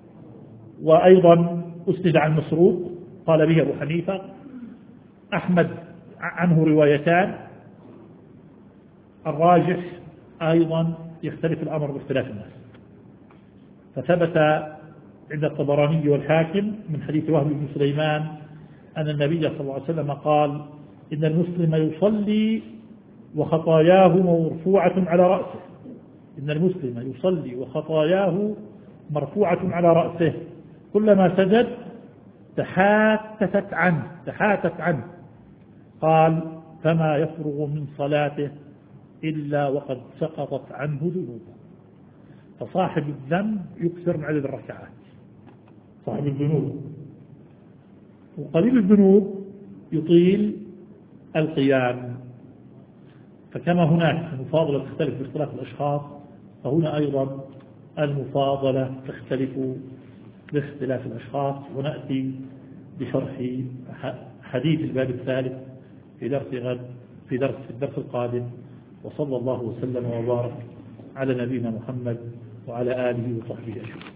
وأيضا أسند عن مسروق قال به أبو حنيفة. أحمد عنه روايتان، الراجح أيضا يختلف الأمر باختلاف الناس. فثبت عند الطبراني والحاكم من حديث وهب بن سليمان أن النبي صلى الله عليه وسلم قال: إن المسلم يصلي وخطاياه مرفوعة على رأسه. إن المسلم يصلي وخطاياه مرفوعة على رأسه، كلما سجد تحاتت عنه. قال: فما يفرغ من صلاته إلا وقد سقطت عنه ذنوبه. فصاحب الذنب يكثر من عدد الركعات، صاحب الذنوب، وقليل الذنوب يطيل القيام. فكما هناك المفاضلة تختلف باختلاف الأشخاص، فهنا أيضا المفاضلة تختلف باختلاف الأشخاص. ونأتي بشرح حديث الباب الثالث في درس غد، في الدرس القادم. وصلى الله وسلم وبارك على نبينا محمد وعلى آله وصحبه أجمعين.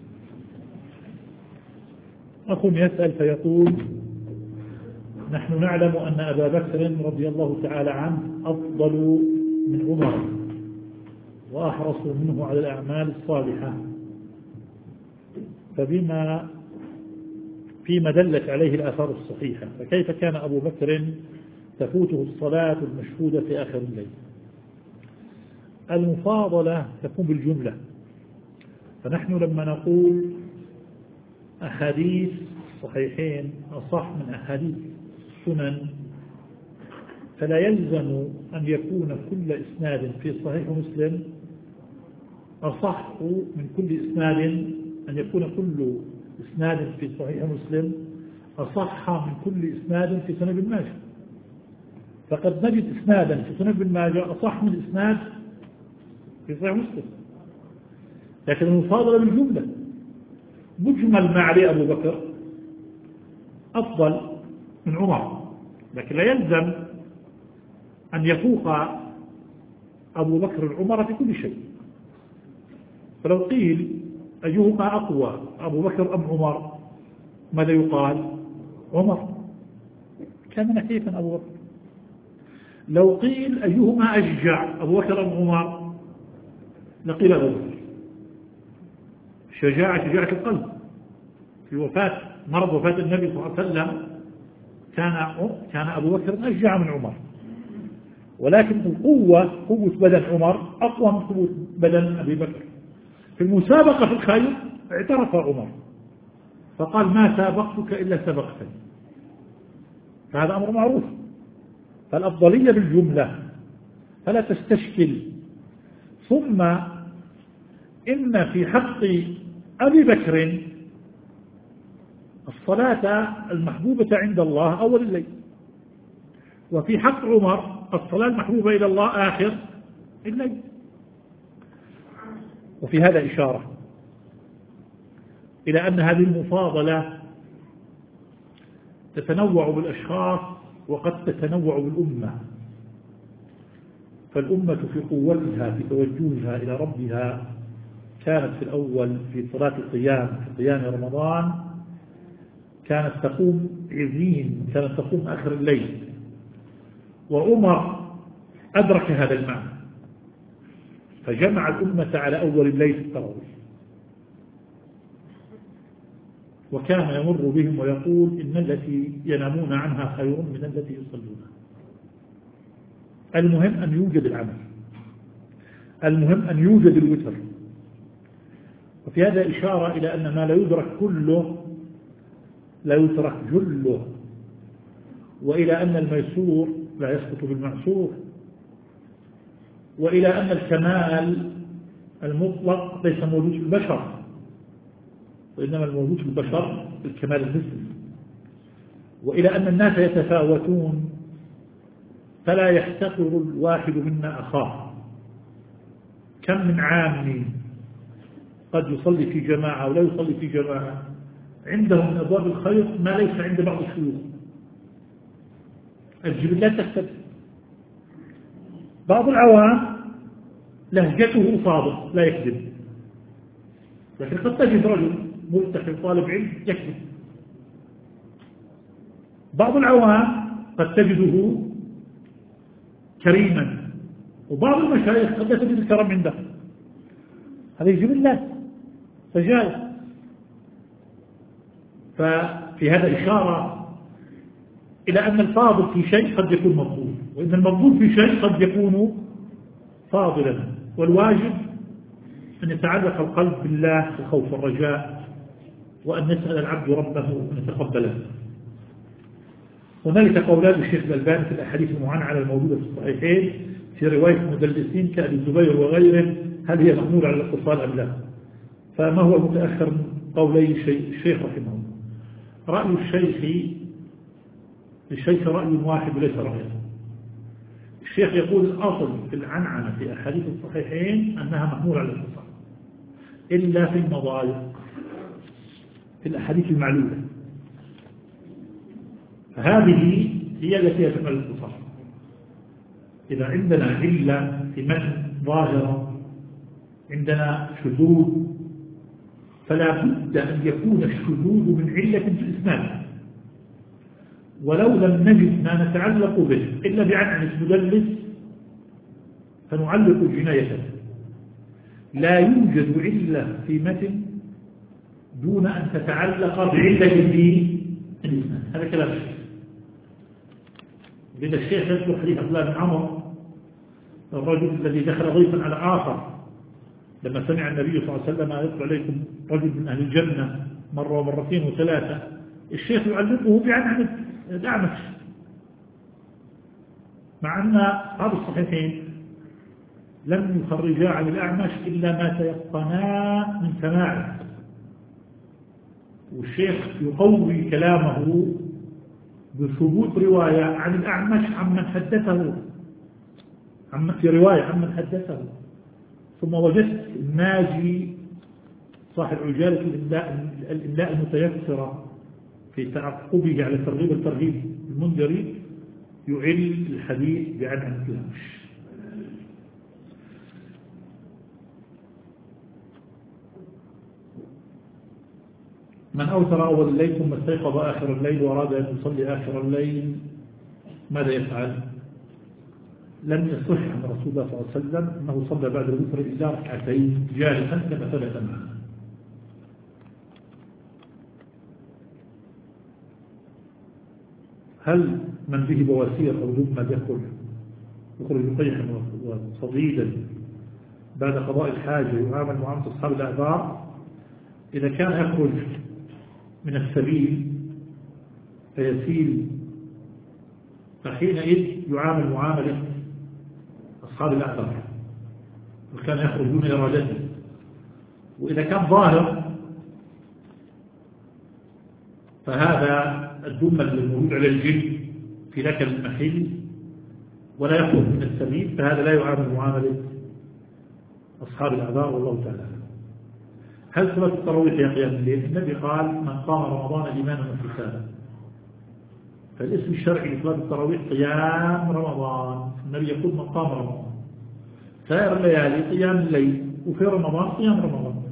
أخ يسأل فيقول: نحن نعلم أن أبا بكر رضي الله تعالى عنه أفضل من عمر وأحرص منه على الأعمال الصالحة، فيما دلت عليه الآثار الصحيحة، فكيف كان أبو بكر تفوته الصلاة المشهودة في آخر الليل؟ المفاضلة تكون بالجملة. فنحن لما نقول أحاديث صحيحين أصح من أحاديث سنن، فلا يلزم أن يكون كل إسناد في صحيح مسلم أصح من كل إسناد، أن يكون كل إسناد في صحيح مسلم أصح من كل إسناد في سنن ابن ماجه. فقد نجد إسنادا في سنن ابن ماجه أصح من إسناد في صحيح مسلم، لكن المفاضلة بالجملة. مجمل ما عليه أبو بكر أفضل من عمر، لكن لا يلزم أن يفوق أبو بكر عمر في كل شيء. فلو قيل أيهما أقوى، أبو بكر أم عمر، ماذا يقال؟ عمر، كان نحيفا أبو بكر. لو قيل أيهما أشجع، أبو بكر أم عمر، لقيل أبو بكر. شجاعة القلب. في مرض وفاة النبي صلى الله عليه وسلم كان أبو بكر أشجع من عمر، ولكن قوة بدن عمر أقوى من قوة بدن أبي بكر. في المسابقة في الخيل اعترف عمر فقال ما سابقتك إلا سبقتني، فهذا أمر معروف. فالأفضلية بالجملة فلا تستشكل. ثم إن في حق أبي بكر الصلاة المحبوبة عند الله أول الليل، وفي حق عمر الصلاة المحبوبة إلى الله آخر الليل. وفي هذا إشارة إلى أن هذه المفاضلة تتنوع بالأشخاص وقد تتنوع بالأمة. فالأمة في قوتها في توجهها إلى ربها كانت في الأول في صلاة القيام في قيام رمضان كانت تقوم عظيم، كانت تقوم آخر الليل، وعمر أدرك هذا المعنى فجمع الأمة على أول الليل في التراويح، وكان يمر بهم ويقول إن التي ينامون عنها خير من التي يصلونها. المهم أن يوجد العمل، المهم أن يوجد الوتر. وفي هذا إشارة إلى أن ما لا يدرك كله لا يترك جله، وإلى أن الميسور لا يسقط بالمعسور، وإلى أن الكمال المطلق ليس موجود في البشر، وإنما الموجود في البشر الكمال النسبي، وإلى أن الناس يتفاوتون فلا يحتقر الواحد منا أخاه. كم من عام قد يصلي في جماعة ولا يصلي في جماعة عنده من أبواب الخير ما ليس عند بعض الشيوخ. الجبلات تختلف. بعض العوام لهجته صادق لا يكذب، لكن قد تجد رجل ملتحي طالب علم يكذب. بعض العوام قد تجده كريما، وبعض المشايخ قد لا تجد الكرم عنده. هذه جبلات فجاء. ففي هذا إشارة إلى أن الفاضل في شيء قد يكون مفضول، وإن المفضول في شيء قد يكون فاضلا. والواجب أن يتعلق القلب بالله الخوف والرجاء، وأن يسأل العبد ربه أن يتقبله. هنالك قولان للشيخ الألباني في الأحاديث المعنعنة الموجودة في الصحيحين في رواية مدلسين كأبي الزبير وغيره، هل هي محمولة على الاتصال أم لا؟ فما هو المتأخر من قولي الشيخ رحمه الله؟ رأي الشيخ رأي واحد وليس رأيا. الشيخ يقول الأصل في العنعنة في أحاديث الصحيحين أنها محمولة على الاتصال، إلا في المضايق في الأحاديث المعلولة، فهذه هي التي يتم الاتصال. إذا عندنا علة في متن ظاهرة، عندنا شذوذ، فلا بد أن يكون الشذوذ من علة في الإسناد، ولو لم نجد ما نتعلق به إلا بعنعنة مدلس فنعلق الجناية. لا يوجد علة في متن دون أن تتعلق بعلة في الإسناد. هذا كلام الشيخ. لذا الشيخ يذكر حديث عبد الله بن عمر الرجل الذي دخل ضيفا على آخر لما سمع النبي صلى الله عليه وسلم يطلع عليكم رجل من أهل الجنة مرة ومرتين وثلاثة، الشيخ يعلقه بعنعنة الأعمش، مع أن هذا الصحيحين لم يخرجا عن الأعمش إلا ما تيقنا من سماعه، والشيخ يقوي كلامه بثبوت رواية عن الأعمش عمن حدثه، في رواية عمن حدثه. ثم وجدت الناجي صاحب عجالة الإملاء المتيسرة في تعقبه على ترغيب الترهيب المنذري يعل الحديث بعنعنة الأعمش. من أوتر أول الليل ثم استيقظ آخر الليل وأراد أن يصلي آخر الليل ماذا يفعل؟ لم يصح عن رسول الله صلى الله عليه وسلم أنه صلى بعد الوتر إلا ركعتين جالسا كما ثبت معه. هل من به بواسير أو دم يخرج قيحا وصديدا بعد قضاء الحاجة يعامل معاملة أصحاب الأعذار؟ إذا كان يخرج من السبيل فيسيل فحينئذ يعامل معاملة أصحاب الأعذار وكان يخرج دون إرادته. وإذا كان ظاهر فهذا الدم الموجود على الجلد في ذاك المحل ولا يخرج من السبيل فهذا لا يعامل معاملة أصحاب الأعذار. والله تعالى هل صلاة التراويح يا قيام الليل؟ النبي قال من قام رمضان إيمانا واحتسابا، فالاسم الشرعي لصلاة التراويح قيام رمضان. النبي يقول من قام رمضان، سائر الليالي قيام الليل، وفي رمضان قيام رمضان.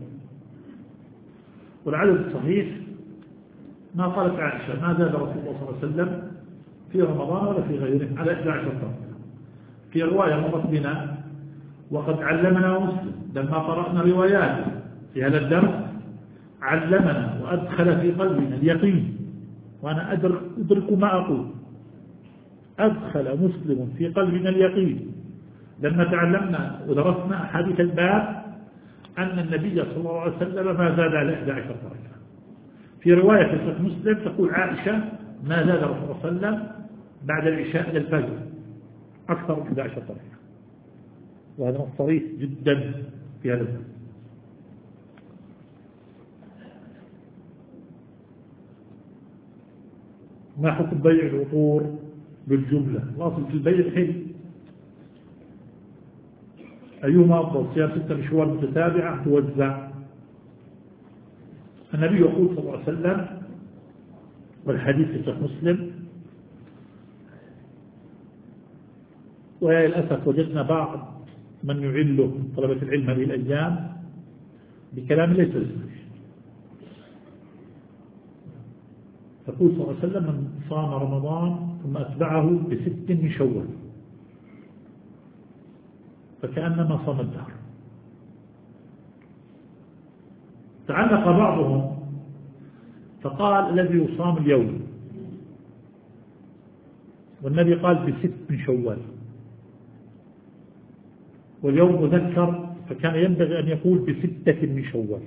والعدد الصحيح ما قالت عائشة ما زاد رسول الله صلى الله عليه وسلم في رمضان ولا في غيره على 11 طرف. في رواية مرت بنا وقد علمنا مسلم لما قرأنا رواياته في هذا الدرس علمنا وأدخل في قلبنا اليقين، وأنا أدرك ما أقول، أدخل مسلم في قلبنا اليقين لما تعلمنا ودرسنا أحاديث الباب أن النبي صلى الله عليه وسلم ما زاد على 11 درجة. في رواية في صحيح مسلم تقول عائشة ما زاد رسول الله صلى الله عليه وسلم بعد العشاء إلى الفجر أكثر من 11 درجة، وهذا صريح جدا في هذا الباب. ما حكم بيع العطور بالجملة؟ الأصل في البيع الحل. أيهما أفضل؟ صيام 6 شهور متتابعة توزع. النبي يقول صلى الله عليه وسلم والحديث في صحيح مسلم، وللأسف وجدنا بعض من يعله طلبة العلم هذه الأيام بكلام ليس صحيح. يقول صلى الله عليه وسلم من صام رمضان ثم أتبعه ب6 من شوال فكأنما صام الدهر. تعلق بعضهم فقال الذي يصام اليوم، والنبي قال ب6 من شوال، واليوم مذكر فكان ينبغي أن يقول ب6 من شوال،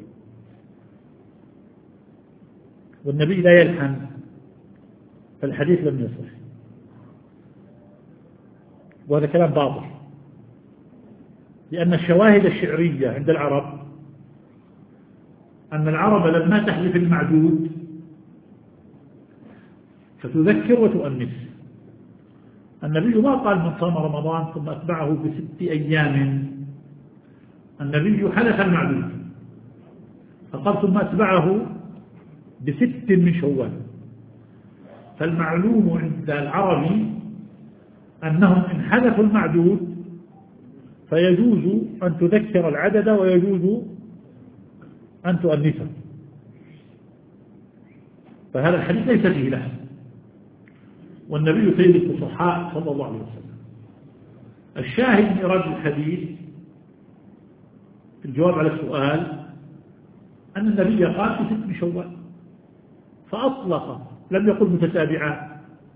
والنبي لا يلحن فالحديث لم يصح، وهذا كلام باطل. لأن الشواهد الشعرية عند العرب أن العرب لما تحلف المعدود فتذكر وتؤنث. النبي ما قال من صام رمضان ثم أتبعه ب6 أيام، النبي حلف المعدود فقال ثم أتبعه ب6 من شوال. فالمعلوم عند العربي أنهم إن حلفوا المعدود فيجوز أن تذكر العدد ويجوز أن تؤنثه، فهذا الحديث ليس فيه لحن، والنبي سيد الفصحاء صلى الله عليه وسلم. الشاهد من إيراد الحديث في الجواب على السؤال أن النبي قال في 6 من شوال فأطلق، لم يقل متتابعات،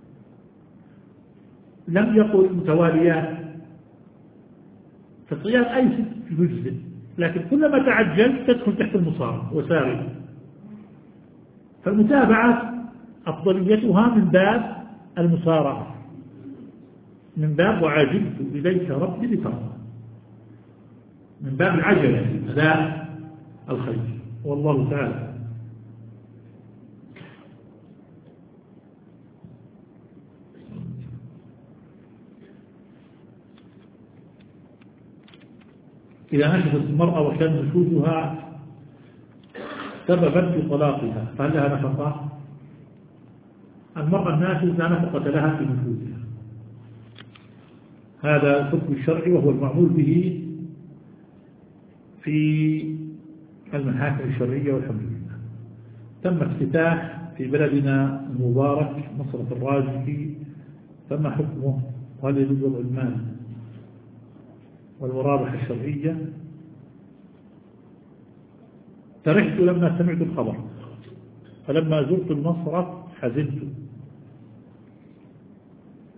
لم يقل متواليات، فالصيام أي 6 جزء، لكن كلما تعجل تدخل تحت المصارعة وسارع. فالمتابعة أفضليتها من باب المصارعة، من باب وعاجلت إليك ربي لترضى، من باب العجلة أداء الخير، والله تعالى. إذا نشفت المرأة وكان نشوزها سببا في طلاقها فهل لها نفقة؟ المرأة الناشز لا نفقة لها في نشوزها، هذا الحكم الشرعي وهو المعمول به في المحاكم الشرعية والحمد لله. تم افتتاح في بلدنا المبارك مصرف الراجحي، تم حكمه وهل يجوز وضع المال والمرابح الشرعية. فرحت لما سمعت الخبر، فلما زرت المصرف حزنت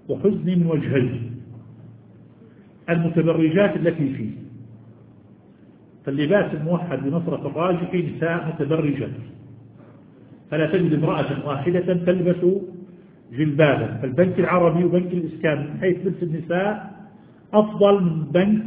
وحزن من وجهين: المتبرجات التي فيه، فاللباس الموحد بنصرة الراجح نساء متبرجات، فلا تجد امرأة واحدة تلبس جلبابا، فالبنك العربي وبنك الإسكان من حيث لبس النساء أفضل من بنك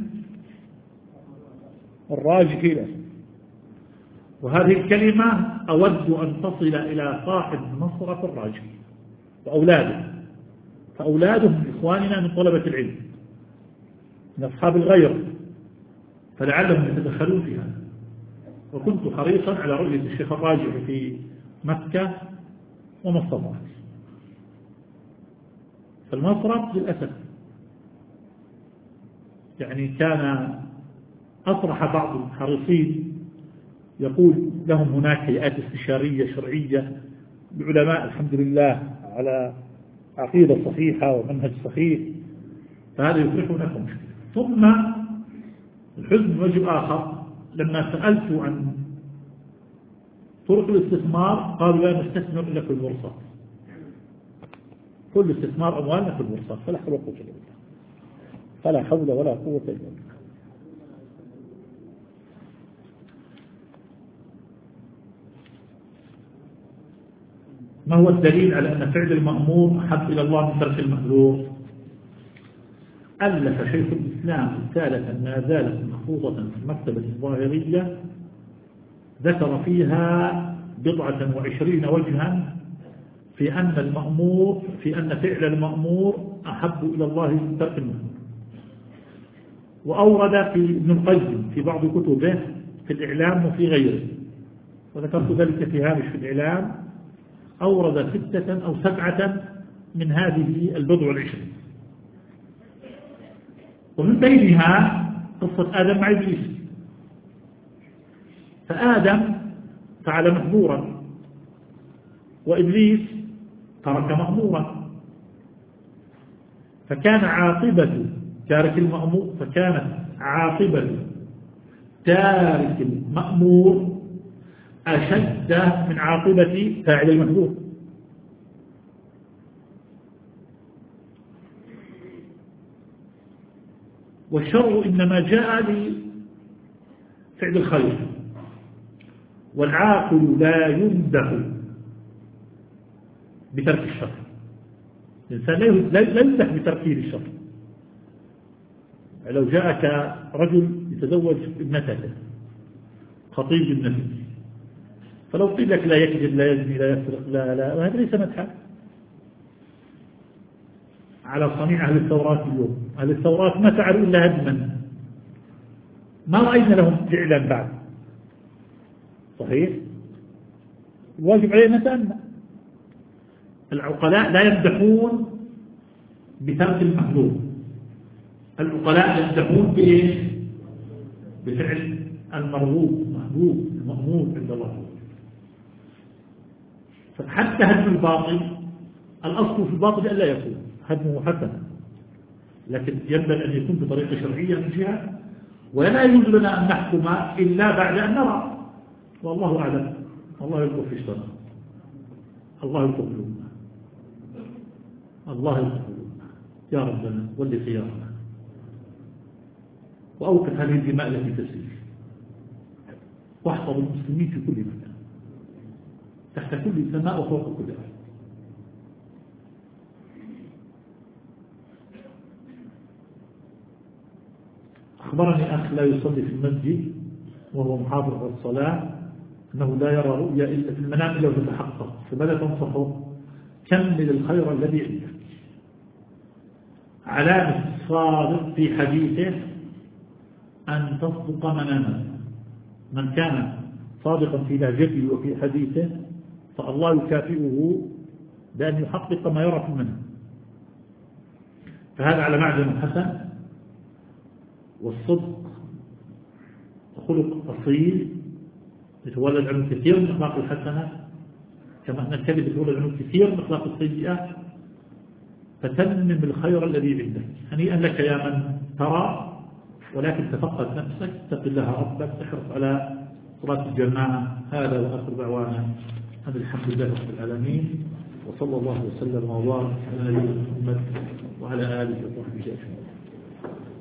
الراجح له. وهذه الكلمة أود أن تصل إلى صاحب نصرة الراجح وأولاده، فأولاده من إخواننا من طلبة العلم من أصحاب الغير، فلعلهم يتدخلون في هذا. وكنت حريصا على رؤية الشيخ الراجح في مكة وما استطعت. فالمصرف للأسف يعني كان أطرح بعض الحريصين يقول لهم هناك هيئات استشارية شرعية بعلماء الحمد لله على عقيدة صحيحة ومنهج صحيح، فهذا يفرحونكم. ثم الحزن وجه آخر: لما سألت عن طرق الاستثمار قالوا لا نستثمر إلا في البورصات، كل استثمار أموالنا في البورصات، فلا حول ولا قوة إلا بالله، فلا حول ولا قوة إلا بالله. ما هو الدليل على أن فعل المأمور أحب إلى الله من ترك المأذور؟ ألف شيخ الإسلام رسالة ما زالت محفوظة في المكتبة الظاهرية ذكر فيها 29 وجها في أن فعل المأمور أحب إلى الله من ترك المأمور. وأورد في ابن القيم في بعض كتبه في الإعلام وفي غيره، وذكرت ذلك في هامش في الإعلام، أورد 6 أو 7 من هذه 27، ومن بينها قصة آدم مع إبليس. فآدم فعل محظورا وإبليس ترك مأمورا، فكانت عاقبة تارك المأمور أشد من عاقبة فاعل المحظور. والشرع إنما جاء لفعل الخير، والعاقل لا يمدح بترك الشر. الإنسان لا يمدح بتركه للشر. لو جاءك رجل يتزوج ابنته خطيب ابنته، فلو قيل لك لا يكذب لا يزني لا يسرق لا هذا ليس مدحا على صنيع أهل التوراة اليوم. أهل التوراة ما فعلوا إلا هدما، ما رأينا لهم فعلا بعد. صحيح؟ الواجب علينا نتأمل. العقلاء لا يمدحون بترك المحظور، العقلاء يمدحون بإيش؟ بفعل المرغوب محبوب المأمور عند الله. فحتى هدم الباطل الأصل في الباطل ألا يكون هدمه حسنا، لكن ينبغي أن يكون بطريقة شرعية من جهة، ولا يجوز لنا أن نحكم إلا بعد أن نرى. والله أعلم. الله يلقى في الشرع، الله يلقى في الأمة، الله يلقى في الأمة يا ربنا ولي خيارنا، وأوقف هذه الدماء التي تسيل، واحفظ المسلمين في كل مكان تحت كل سماء وفوق كل أرض. أخبرني أخ لا يصلي في المسجد وهو محافظ على الصلاة أنه لا يرى رؤيا إلا في المنام إلا وتتحقق، فماذا تنصحه؟ كمل الخير الذي عندك. علامة الصادق في حديثه أن تصدق منامه. من كان صادقا في لهجته وفي حديثه فالله يكافئه بأن يحقق ما يرى في المنام. فهذا على معدن حسن، والصدق خلق أصيل يتولد عنه كثير من الأخلاق الحسنة، كما أن الكذب يتولد عنه كثير من الأخلاق السيئة. فتمم الخير الذي عندك. هنيئا لك يا من ترى، ولكن تفقد نفسك، اتق الله ربك، احرص على صلاة الجماعة. هذا وآخر دعوانا أن الحمد لله رب العالمين، وصلى الله وسلم وبارك على نبينا محمد وعلى آله وصحبه أجمعين.